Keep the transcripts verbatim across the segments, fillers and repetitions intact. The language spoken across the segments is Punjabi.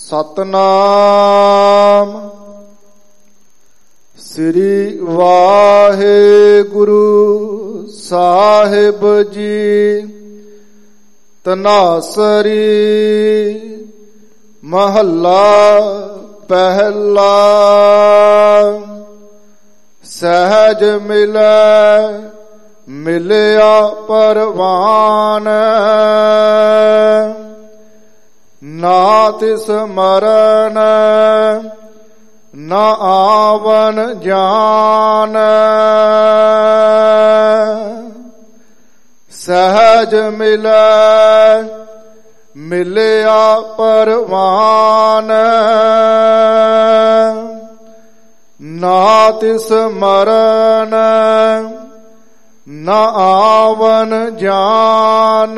ਸਤਨਾਮ ਸ੍ਰੀ ਵਾਹਿਗੁਰੂ ਸਾਹਿਬ ਜੀ। ਤਨਾਸਰੀ ਮਹੱਲਾ ਪਹਿਲਾ। ਸਹਿਜ ਮਿਲੈ ਮਿਲਿਆ ਪਰਵਾਨ, ਨਾ ਤਿਸ ਮਰਨ ਨਾ ਆਵਨ ਜਾਨ। ਸਹਿਜ ਮਿਲੈ ਮਿਲਿਆ ਪਰਵਾਨ, ਨਾ ਤਿਸ ਮਰਨ ਨਾ ਆਵਨ ਜਾਨ।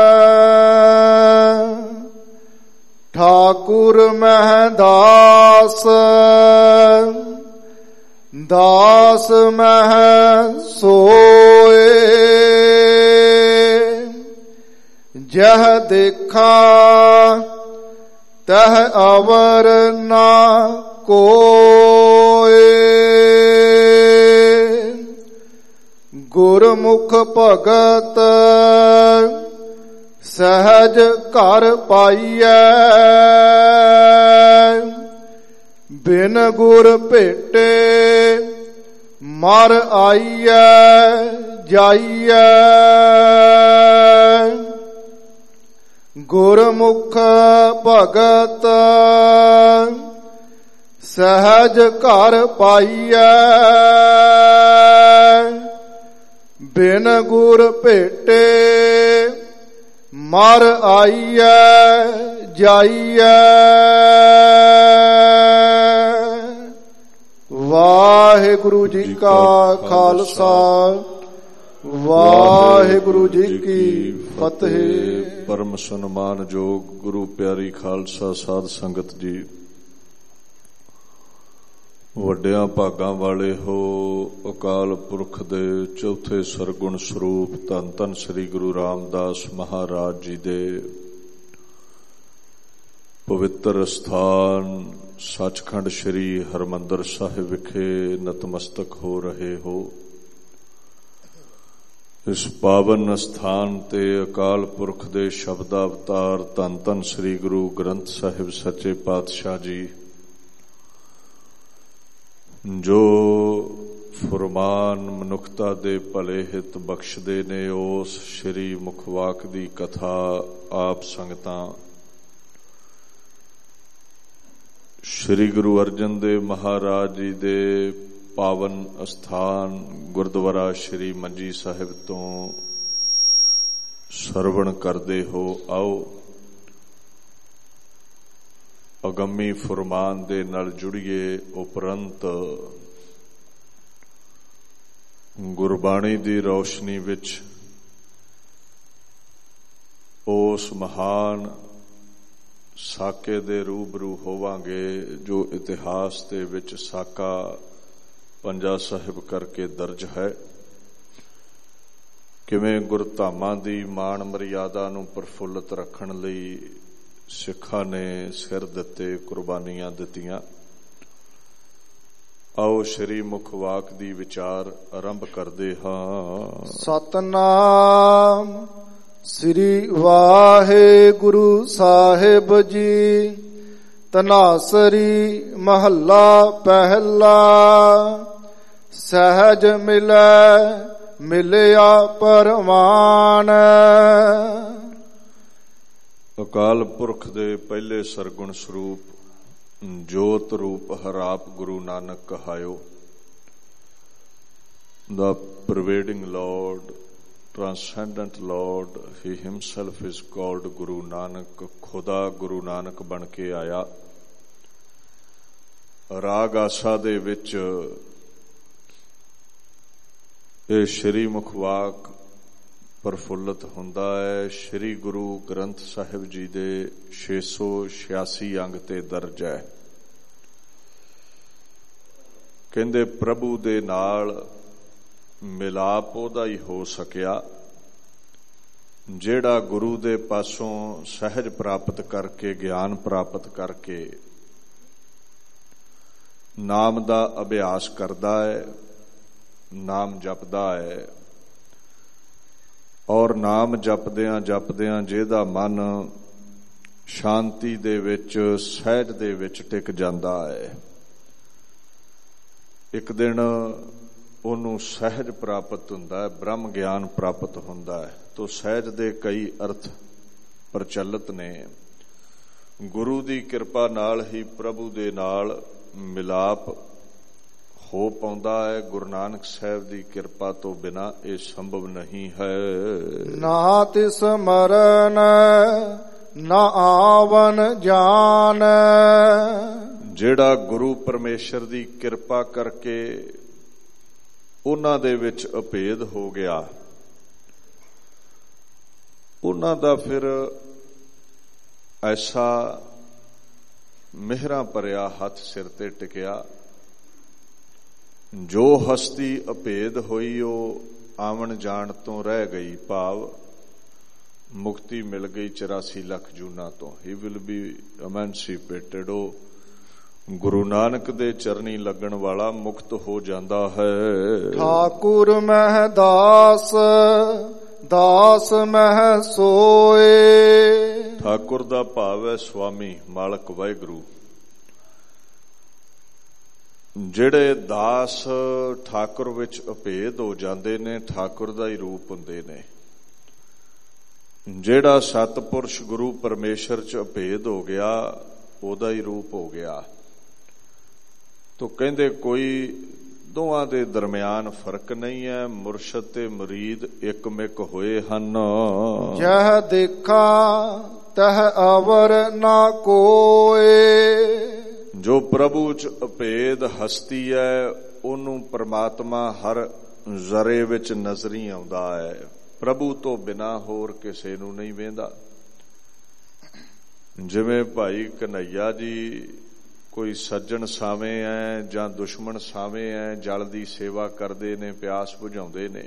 ਠਾਕੁਰ ਮਹਿ ਦਾਸ ਦਾਸ ਮਹਿ ਸੋਏ, ਜਹ ਦੇਖਾ ਤਹ ਅਵਰ ਨਾ ਕੋਏ। ਗੁਰਮੁਖ ਭਗਤ ਸਹਿਜ ਘਰ ਪਾਈਐ, ਬਿਨ ਗੁਰ ਭੇਟੇ ਮਰ ਆਈਐ ਜਾਈਐ। ਗੁਰਮੁਖ ਭਗਤ ਸਹਿਜ ਘਰ ਪਾਈਐ, ਬਿਨ ਗੁਰ ਭੇਟੇ ਮਰ ਆਈਐ ਜਾਈਐ। ਵਾਹਿਗੁਰੂ ਜੀ ਕਾ ਖਾਲਸਾ ਵਾਹਿਗੁਰੂ ਜੀ ਕੀ ਫਤਿਹ। ਪਰਮ ਸਨਮਾਨਯੋਗ ਗੁਰੂ ਪਿਆਰੀ ਖਾਲਸਾ ਸਾਧ ਸੰਗਤ ਜੀ, ਵੱਡਿਆਂ ਭਾਗਾਂ ਵਾਲੇ ਹੋ। ਅਕਾਲ ਪੁਰਖ ਦੇ ਚੌਥੇ ਸਰਗੁਣ ਸਰੂਪ ਧੰਨ ਧੰਨ ਸ੍ਰੀ ਗੁਰੂ ਰਾਮਦਾਸ ਮਹਾਰਾਜ ਜੀ ਦੇ ਪਵਿੱਤਰ ਸਥਾਨ ਸੱਚਖੰਡ ਸ੍ਰੀ ਹਰਿਮੰਦਰ ਸਾਹਿਬ ਵਿਖੇ ਨਤਮਸਤਕ ਹੋ ਰਹੇ ਹੋ। ਇਸ ਪਾਵਨ ਸਥਾਨ ਤੇ ਅਕਾਲ ਪੁਰਖ ਦੇ ਸ਼ਬਦ ਅਵਤਾਰ ਧੰਨ ਧੰਨ ਸ੍ਰੀ ਗੁਰੂ ਗ੍ਰੰਥ ਸਾਹਿਬ ਸੱਚੇ ਪਾਤਸ਼ਾਹ ਜੀ, ਜੋ ਫੁਰਮਾਨ ਮਨੁੱਖਤਾ ਦੇ ਭਲੇ ਹਿੱਤ ਬਖਸ਼ਦੇ ਨੇ, ਉਸ ਸ਼੍ਰੀ ਮੁਖਵਾਕ ਦੀ ਕਥਾ ਆਪ ਸੰਗਤਾਂ ਸ਼੍ਰੀ ਗੁਰੂ ਅਰਜਨ ਦੇਵ ਮਹਾਰਾਜ ਜੀ ਦੇ ਪਾਵਨ ਅਸਥਾਨ ਗੁਰਦੁਆਰਾ ਸ਼੍ਰੀ ਮੰਜੀ ਸਾਹਿਬ ਤੋਂ ਸਰਵਣ ਕਰਦੇ ਹੋ। ਆਓ ਅਗੰਮੀ ਫੁਰਮਾਨ ਦੇ ਨਾਲ ਜੁੜੀਏ, ਉਪਰੰਤ ਗੁਰਬਾਣੀ ਦੀ ਰੌਸ਼ਨੀ ਵਿੱਚ ਉਸ ਮਹਾਨ ਸਾਕੇ ਦੇ ਰੂਬਰੂ ਹੋਵਾਂਗੇ ਜੋ ਇਤਿਹਾਸ ਦੇ ਵਿੱਚ ਸਾਕਾ ਪੰਜਾ ਸਾਹਿਬ ਕਰਕੇ ਦਰਜ ਹੈ। ਕਿਵੇਂ ਗੁਰਧਾਮਾਂ ਦੀ ਮਾਣ ਮਰਿਆਦਾ ਨੂੰ ਪ੍ਰਫੁੱਲਤ ਰੱਖਣ ਲਈ ਸਿੱਖਾਂ ਨੇ ਸਿਰ ਦਿੱਤੇ, ਕੁਰਬਾਨੀਆਂ ਦਿੱਤੀਆਂ। ਆਓ ਸ਼੍ਰੀ ਮੁਖਵਾਕ ਦੀ ਵਿਚਾਰ ਆਰੰਭ ਕਰਦੇ ਹਾਂ। ਸਤਨਾਮ ਸ੍ਰੀ ਵਾਹਿਗੁਰੂ ਸਾਹਿਬ ਜੀ। ਤਨਾਸਰੀ ਮਹੱਲਾ ਪਹਿਲਾ। ਸਹਿਜ ਮਿਲੈ ਮਿਲਿਆ ਪਰਵਾਨ। ਅਕਾਲ ਪੁਰਖ ਦੇ ਪਹਿਲੇ ਸਰਗੁਣ ਸਰੂਪ ਜੋਤ ਰੂਪ ਹਰਾਪ Guru Nanak ਕਹਾਇਓ। The pervading Lord, transcendent Lord, he himself is called Guru Nanak. ਖੁਦਾ ਗੁਰੂ ਨਾਨਕ ਬਣ ਕੇ ਆਇਆ। ਰਾਗ ਆਸਾ ਦੇ ਵਿੱਚ ਇਹ ਸ਼੍ਰੀ ਮੁਖਵਾਕ ਪ੍ਰਫੁੱਲਤ ਹੁੰਦਾ ਹੈ। ਸ਼੍ਰੀ ਗੁਰੂ ਗ੍ਰੰਥ ਸਾਹਿਬ ਜੀ ਦੇ ਛੇ ਸੌ ਛਿਆਸੀ ਅੰਗ ਤੇ ਦਰਜ ਹੈ। ਕਹਿੰਦੇ ਪ੍ਰਭੂ ਦੇ ਨਾਲ ਮਿਲਾਪ ਉਹਦਾ ਹੀ ਹੋ ਸਕਿਆ ਜਿਹੜਾ ਗੁਰੂ ਦੇ ਪਾਸੋਂ ਸਹਿਜ ਪ੍ਰਾਪਤ ਕਰਕੇ, ਗਿਆਨ ਪ੍ਰਾਪਤ ਕਰਕੇ ਨਾਮ ਦਾ ਅਭਿਆਸ ਕਰਦਾ ਹੈ, ਨਾਮ ਜਪਦਾ ਹੈ, ਔਰ ਨਾਮ ਜਪਦਿਆਂ ਜਪਦਿਆਂ ਜਿਹਦਾ ਮਨ ਸ਼ਾਂਤੀ ਦੇ ਵਿੱਚ, ਸਹਿਜ ਦੇ ਵਿੱਚ ਟਿਕ ਜਾਂਦਾ ਹੈ, ਇੱਕ ਦਿਨ ਉਹਨੂੰ ਸਹਿਜ ਪ੍ਰਾਪਤ ਹੁੰਦਾ ਹੈ, ਬ੍ਰਹਮ ਗਿਆਨ ਪ੍ਰਾਪਤ ਹੁੰਦਾ ਹੈ। ਤੋ ਸਹਿਜ ਦੇ ਕਈ ਅਰਥ ਪ੍ਰਚਲਿਤ ਨੇ। ਗੁਰੂ ਦੀ ਕਿਰਪਾ ਨਾਲ ਹੀ ਪ੍ਰਭੂ ਦੇ ਨਾਲ ਮਿਲਾਪ ਹੋ ਪਾਉਂਦਾ ਹੈ। ਗੁਰੂ ਨਾਨਕ ਸਾਹਿਬ ਦੀ ਕਿਰਪਾ ਤੋਂ ਬਿਨਾਂ ਇਹ ਸੰਭਵ ਨਹੀਂ ਹੈ। ਨਾ ਤਿਸ ਮਰਨ ਨਾ ਆਵਨ ਜਾਨ। ਜਿਹੜਾ ਗੁਰੂ ਪਰਮੇਸ਼ਰ ਦੀ ਕਿਰਪਾ ਕਰਕੇ ਉਹਨਾਂ ਦੇ ਵਿੱਚ ਅਭੇਦ ਹੋ ਗਿਆ, ਉਹਨਾਂ ਦਾ ਫਿਰ ਐਸਾ ਮਿਹਰਾਂ ਭਰਿਆ ਹੱਥ ਸਿਰ ਤੇ ਟਿਕਿਆ, ਜੋ ਹਸਤੀ ਅਭੇਦ ਹੋਈ ਉਹ ਆਵਣ ਜਾਣ ਤੋਂ ਰਹਿ ਗਈ, ਭਾਵ ਮੁਕਤੀ ਮਿਲ ਗਈ ਚੁਰਾਸੀ ਲੱਖ ਜੂਨਾਂ ਤੋਂ। He will be emancipated. ਉਹ ਗੁਰੂ ਨਾਨਕ ਦੇ ਚਰਨੀ ਲੱਗਣ ਵਾਲਾ ਮੁਕਤ ਹੋ ਜਾਂਦਾ ਹੈ। ਠਾਕੁਰ ਮਹਿ ਦਾਸ ਦਾਸ ਮਹਿ ਸੋਏ। ਠਾਕੁਰ ਦਾ ਭਾਵ ਹੈ ਸੁਆਮੀ, ਮਾਲਕ ਵਾਹਿਗੁਰੂ। ਜਿਹੜੇ ਦਾਸ ਠਾਕੁਰ ਵਿੱਚ ਅਭੇਦ ਹੋ ਜਾਂਦੇ ਨੇ, ਠਾਕੁਰ ਦਾ ਹੀ ਰੂਪ ਹੁੰਦੇ ਨੇ। ਜਿਹੜਾ ਸਤਪੁਰਸ਼ ਗੁਰੂ ਪਰਮੇਸ਼ਰ ਚ ਅਭੇਦ ਹੋ ਗਿਆ, ਉਹਦਾ ਹੀ ਰੂਪ ਹੋ ਗਿਆ। ਤੋ ਕਹਿੰਦੇ ਕੋਈ ਦੋਵਾਂ ਦੇ ਦਰਮਿਆਨ ਫਰਕ ਨਹੀਂ ਹੈ। ਮੁਰਸ਼ਦ ਤੇ ਮੁਰੀਦ ਇੱਕ ਮਿਕ ਹੋਏ ਹਨ। ਜਹ ਦੇਖਾ ਤਹ ਅਵਰ ਨਾ ਕੋਏ। ਜੋ ਪ੍ਰਭੂ ਚ ਅਭੇਦ ਹਸਤੀ ਹੈ, ਉਹਨੂੰ ਪ੍ਰਮਾਤਮਾ ਹਰ ਜ਼ਰੇ ਵਿੱਚ ਨਜ਼ਰੀ ਆਉਂਦਾ ਹੈ। ਪ੍ਰਭੂ ਤੋਂ ਬਿਨਾਂ ਹੋਰ ਕਿਸੇ ਨੂੰ ਨਹੀਂ ਵੇਂਦਾ। ਜਿਵੇਂ ਭਾਈ ਕਨ੍ਹਈਆ ਜੀ ਕੋਈ ਸੱਜਣ ਸਾਵੇਂ ਹੈ ਜਾਂ ਦੁਸ਼ਮਣ ਸਾਵੇਂ ਹੈ, ਜਲ ਦੀ ਸੇਵਾ ਕਰਦੇ ਨੇ, ਪਿਆਸ ਬੁਝਾਉਂਦੇ ਨੇ।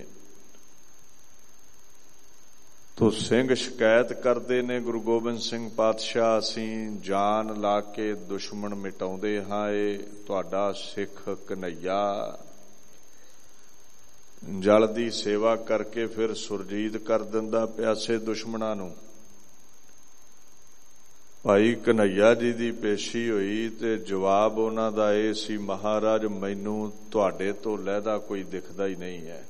ਤੋ ਸਿੰਘ ਸ਼ਿਕਾਇਤ ਕਰਦੇ ਨੇ, ਗੁਰੂ ਗੋਬਿੰਦ ਸਿੰਘ ਪਾਤਸ਼ਾਹ ਅਸੀਂ ਜਾਨ ਲਾ ਕੇ ਦੁਸ਼ਮਣ ਮਿਟਾਉਂਦੇ ਹਾਂ, ਇਹ ਤੁਹਾਡਾ ਸਿੱਖ ਕਨ੍ਹਈਆ ਜਲ ਦੀ ਸੇਵਾ ਕਰਕੇ ਫਿਰ ਸੁਰਜੀਤ ਕਰ ਦਿੰਦਾ ਪਿਆਸੇ ਦੁਸ਼ਮਣਾਂ ਨੂੰ। ਭਾਈ ਕਨ੍ਹਈਆ ਜੀ ਦੀ ਪੇਸ਼ੀ ਹੋਈ ਤੇ ਜਵਾਬ ਉਹਨਾਂ ਦਾ ਇਹ ਸੀ, ਮਹਾਰਾਜ ਮੈਨੂੰ ਤੁਹਾਡੇ ਤੋਂ ਲਹਿਦਾ ਕੋਈ ਦਿਖਦਾ ਹੀ ਨਹੀਂ ਹੈ।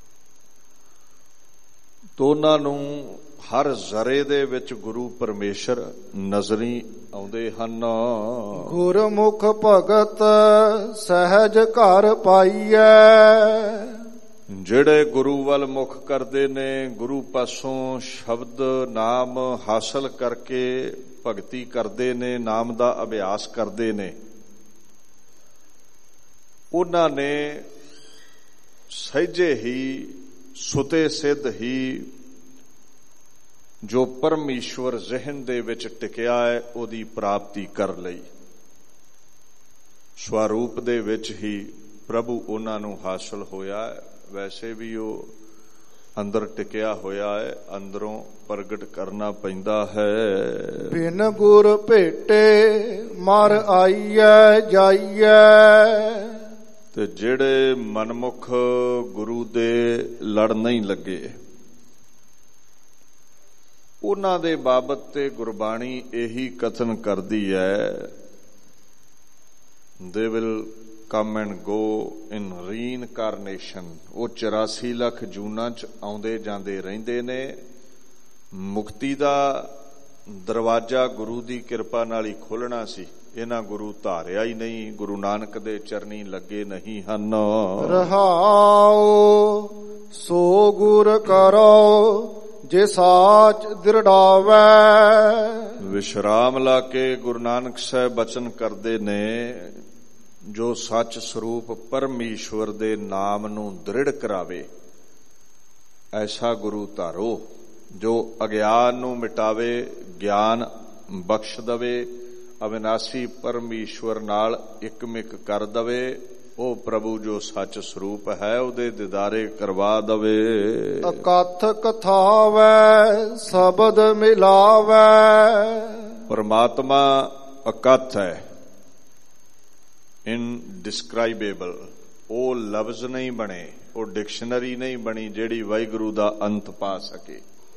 ਤੋਂ ਉਹਨਾਂ ਨੂੰ ਹਰ ਜ਼ਰੇ ਦੇ ਵਿੱਚ ਗੁਰੂ ਪਰਮੇਸ਼ਰ ਨਜ਼ਰੀ ਆਉਂਦੇ ਹਨ। ਗੁਰਮੁਖ ਭਗਤ ਸਹਿਜ ਘਰ ਪਾਈਐ। ਜਿਹੜੇ ਗੁਰੂ ਵੱਲ ਮੁਖ ਕਰਦੇ ਨੇ, ਗੁਰੂ ਪਾਸੋਂ ਸ਼ਬਦ ਨਾਮ ਹਾਸਲ ਕਰਕੇ ਭਗਤੀ ਕਰਦੇ ਨੇ, ਨਾਮ ਦਾ ਅਭਿਆਸ ਕਰਦੇ ਨੇ, ਉਹਨਾਂ ਨੇ ਸਹਿਜੇ ਹੀ ਸੁਤੇ ਸਿੱਧ ਹੀ ਜੋ ਪਰਮੇਸ਼ਵਰ ਜ਼ਿਹਨ ਦੇ ਵਿੱਚ ਟਿਕਿਆ ਹੈ, ਉਹਦੀ ਪ੍ਰਾਪਤੀ ਕਰ ਲਈ। ਸਵਰੂਪ ਦੇ ਵਿੱਚ ਹੀ ਪ੍ਰਭੂ ਉਹਨਾਂ ਨੂੰ ਹਾਸਲ ਹੋਇਆ ਹੈ। ਵੈਸੇ ਵੀ ਉਹ ਅੰਦਰ ਟਿਕਿਆ ਹੋਇਆ ਹੈ, ਅੰਦਰੋਂ ਪ੍ਰਗਟ ਕਰਨਾ ਪੈਂਦਾ ਹੈ। ਬਿਨ ਗੁਰ ਭੇਟੇ ਮਰ ਆਈਐ ਜਾਈਐ। ਤੇ ਜਿਹੜੇ ਮਨਮੁਖ ਗੁਰੂ ਦੇ ਲੜ ਨਹੀਂ ਲੱਗੇ, ਉਹਨਾਂ ਦੇ ਬਾਬਤ ਤੇ ਗੁਰਬਾਣੀ ਇਹੀ ਕਥਨ ਕਰਦੀ ਹੈ, they will come and go in reincarnation। ਉਹ ਚੁਰਾਸੀ ਲੱਖ ਜੂਨਾਂ ਚ ਆਉਂਦੇ ਜਾਂਦੇ ਰਹਿੰਦੇ ਨੇ। ਮੁਕਤੀ ਦਾ ਦਰਵਾਜ਼ਾ ਗੁਰੂ ਦੀ ਕਿਰਪਾ ਨਾਲ ਹੀ ਖੋਲਣਾ ਸੀ, ਇਹਨਾਂ ਗੁਰੂ ਧਾਰਿਆ ਹੀ ਨਹੀਂ, ਗੁਰੂ ਨਾਨਕ ਦੇ ਚਰਨੀ ਲੱਗੇ ਨਹੀਂ ਹਨ। ਰਹਾਉ ਸੋ ਗੁਰ ਕਰੋ ਜੇ ਸਾਚ ਦ੍ਰਿੜਾਵੈ। ਵਿਸ਼ਰਾਮ ਲਾ ਕੇ ਗੁਰੂ ਨਾਨਕ ਸਾਹਿਬ ਬਚਨ ਕਰਦੇ ਨੇ, ਜੋ ਸੱਚ ਸਰੂਪ ਪਰਮੇਸ਼ਵਰ ਦੇ ਨਾਮ ਨੂੰ ਦ੍ਰਿੜ ਕਰਾਵੇ, ਐਸਾ ਗੁਰੂ ਧਾਰੋ ਜੋ ਅਗਿਆਨ ਨੂੰ ਮਿਟਾਵੇ, ਗਿਆਨ ਬਖਸ਼ ਦਵੇ, ਅਵਿਨਾਸੀ ਪਰਮੇਸ਼ਵਰ ਨਾਲ ਇਕਮਿਕ ਕਰ ਦਵੇ, ਉਹ ਪ੍ਰਭੂ ਜੋ ਸੱਚ ਸਰੂਪ ਹੈ ਉਹਦੇ ਦਿਦਾਰੇ ਕਰਵਾ ਦਵੇ। ਅਕਥ ਕਥਾਵੈ ਸ਼ਬਦ ਮਿਲਾਵੈ। ਪਰਮਾਤਮਾ ਅਕਥ ਹੈ, ਇਨਡਿਸਕ੍ਰਾਈਬੇਬਲ। ਉਹ ਲਫ਼ਜ਼ ਨਹੀਂ ਬਣੇ, ਉਹ ਡਿਕਸ਼ਨਰੀ ਨਹੀਂ ਬਣੀ ਜਿਹੜੀ ਵਾਹਿਗੁਰੂ ਦਾ ਅੰਤ ਪਾ ਸਕੇ।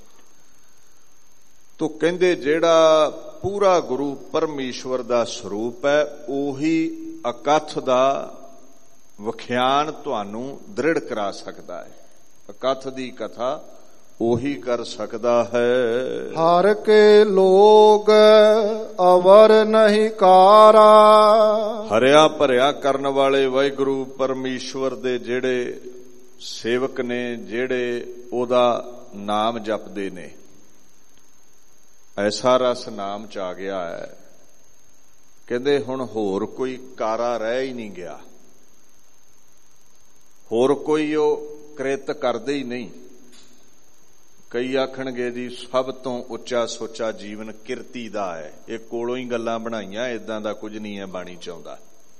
ਤੋ ਕਹਿੰਦੇ ਜਿਹੜਾ ਪੂਰਾ ਗੁਰੂ ਪਰਮੇਸ਼ਵਰ ਦਾ ਸਰੂਪ ਹੈ ਉਹੀ ਅਕਥ ਦਾ ਵਿਖਿਆਨ ਤੁਹਾਨੂੰ ਦ੍ਰਿੜ ਕਰਾ ਸਕਦਾ ਹੈ। ਅਕਥ ਦੀ ਕਥਾ ਉਹੀ ਕਰ ਸਕਦਾ ਹੈ। ਹਰ ਕੇ ਲੋਗ ਅਵਰ ਨਹੀਂ ਕਾਰਾ। ਹਰਿਆ ਭਰਿਆ ਕਰਨ ਵਾਲੇ ਵਾਹਿਗੁਰੂ ਪਰਮੇਸ਼ਵਰ ਦੇ ਜਿਹੜੇ ਸੇਵਕ ਨੇ, ਜਿਹੜੇ ਉਹਦਾ ਨਾਮ ਜਪਦੇ ਨੇ, ਐਸਾ ਰਸ ਨਾਮ ਚ ਆ ਗਿਆ ਹੈ। ਕਹਿੰਦੇ ਹੁਣ ਹੋਰ ਕੋਈ ਕਾਰਾ ਰਹਿ ਹੀ ਨਹੀਂ ਗਿਆ, ਹੋਰ ਕੋਈ ਉਹ ਕ੍ਰਿਤ ਕਰਦੇ ਹੀ ਨਹੀਂ। ਕਈ ਆਖਣਗੇ ਜੀ ਸਭ ਤੋਂ ਉੱਚਾ ਸੋਚਾ ਜੀਵਨ ਕਿਰਤੀ ਦਾ ਹੈ। ਇਹ ਕੋਲੋਂ ਹੀ ਗੱਲਾਂ ਬਣਾਈਆਂ, ਏਦਾਂ ਦਾ ਕੁਝ ਨਹੀਂ ਹੈ ਬਾਣੀ ਚਾਹੁੰਦਾ।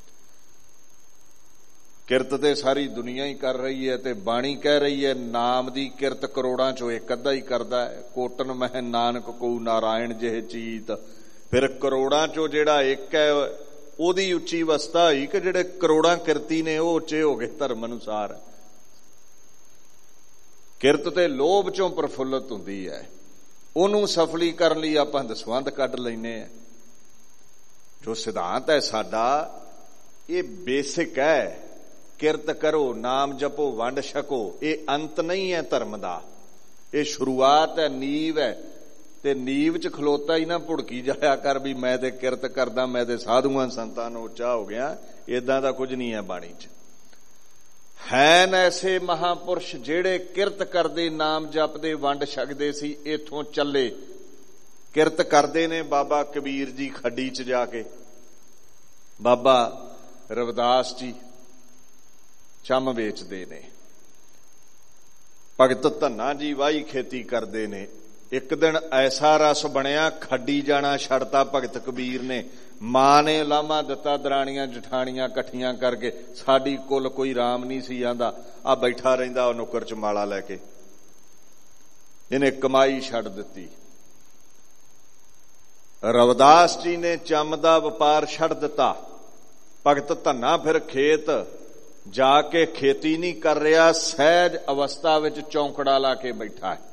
ਕਿਰਤ ਤੇ ਸਾਰੀ ਦੁਨੀਆ ਹੀ ਕਰ ਰਹੀ ਹੈ ਤੇ ਬਾਣੀ ਕਹਿ ਰਹੀ ਹੈ ਨਾਮ ਦੀ ਕਿਰਤ ਕਰੋੜਾਂ ਚੋਂ ਇੱਕ ਅੱਧਾ ਹੀ ਕਰਦਾ ਹੈ। ਕੋਟਨ ਮਹਿ ਨਾਨਕ ਕੋ ਨਾਰਾਇਣ ਜਿਹੇ ਚੀਤ। ਫਿਰ ਕਰੋੜਾਂ ਚੋਂ ਜਿਹੜਾ ਇੱਕ ਹੈ ਉਹਦੀ ਉੱਚੀ ਅਵਸਥਾ ਹੋਈ ਕਿ ਜਿਹੜੇ ਕਰੋੜਾਂ ਕਿਰਤੀ ਨੇ ਉਹ ਉੱਚੇ ਹੋ ਗਏ ਧਰਮ ਅਨੁਸਾਰ। ਕਿਰਤ ਤੇ ਲੋਭ ਚੋਂ ਪ੍ਰਫੁੱਲਤ ਹੁੰਦੀ ਹੈ, ਉਹਨੂੰ ਸਫਲੀ ਕਰਨ ਲਈ ਆਪਾਂ ਦਸਵੰਧ ਕੱਢ ਲੈਨੇ ਆ। ਜੋ ਸਿਧਾਂਤ ਹੈ ਸਾਡਾ ਇਹ ਬੇਸਿਕ ਹੈ, ਕਿਰਤ ਕਰੋ, ਨਾਮ ਜਪੋ, ਵੰਡ ਛਕੋ। ਇਹ ਅੰਤ ਨਹੀਂ ਹੈ ਧਰਮ ਦਾ, ਇਹ ਸ਼ੁਰੂਆਤ ਹੈ, ਨੀਂਵ ਹੈ। ਤੇ ਨੀਂਵ ਚ ਖਲੋਤਾ ਹੀ ਨਾ ਭੁੜਕੀ ਜਾਇਆ ਕਰ ਵੀ ਮੈਂ ਤੇ ਕਿਰਤ ਕਰਦਾ, ਮੈਂ ਤੇ ਸਾਧੂਆਂ ਸੰਤਾਂ ਨੂੰ ਉੱਚਾ ਹੋ ਗਿਆ। ਏਦਾਂ ਦਾ ਕੁਝ ਨਹੀਂ ਹੈ ਬਾਣੀ ਚ। ਹੈਨ ਐਸੇ ਮਹਾਪੁਰਸ਼ ਜਿਹੜੇ ਕਿਰਤ ਕਰਦੇ, ਨਾਮ ਜਪਦੇ, ਵੰਡ ਛਕਦੇ ਸੀ। ਇਥੋਂ ਚੱਲੇ ਕਿਰਤ ਕਰਦੇ ਨੇ ਬਾਬਾ ਕਬੀਰ ਜੀ ਖੱਡੀ ਚ ਜਾ ਕੇ, ਬਾਬਾ ਰਵਿਦਾਸ ਜੀ ਚੰਮ ਵੇਚਦੇ ਨੇ, ਭਗਤ ਧੰਨਾ ਜੀ ਵਾਹੀ ਖੇਤੀ ਕਰਦੇ ਨੇ। ਇੱਕ ਦਿਨ ਐਸਾ ਰਸ ਬਣਿਆ ਖੱਡੀ ਜਾਣਾ ਛੱਡਤਾ ਭਗਤ ਕਬੀਰ ਨੇ। ਮਾਂ ਨੇ ਲਾਮਾ ਦਿੱਤਾ ਦਰਾਣੀਆਂ ਜਠਾਣੀਆਂ ਇਕੱਠੀਆਂ ਕਰਕੇ, ਸਾਡੀ ਕੁੱਲ ਕੋਈ ਰਾਮ ਨਹੀਂ ਸੀ ਆਂਦਾ, ਆ ਬੈਠਾ ਰਹਿੰਦਾ ਉਹ ਨੁੱਕਰ ਚ ਮਾਲਾ ਲੈ ਕੇ। ਇਹਨੇ ਕਮਾਈ ਛੱਡ ਦਿੱਤੀ। ਰਵਿਦਾਸ ਜੀ ਨੇ ਚੰਮ ਦਾ ਵਪਾਰ ਛੱਡ ਦਿੱਤਾ। ਭਗਤ ਧੰਨਾ ਫਿਰ ਖੇਤ ਜਾ ਕੇ ਖੇਤੀ ਨਹੀਂ ਕਰ ਰਿਹਾ, ਸਹਿਜ ਅਵਸਥਾ ਵਿੱਚ ਚੌਂਕੜਾ ਲਾ ਕੇ ਬੈਠਾ ਹੈ।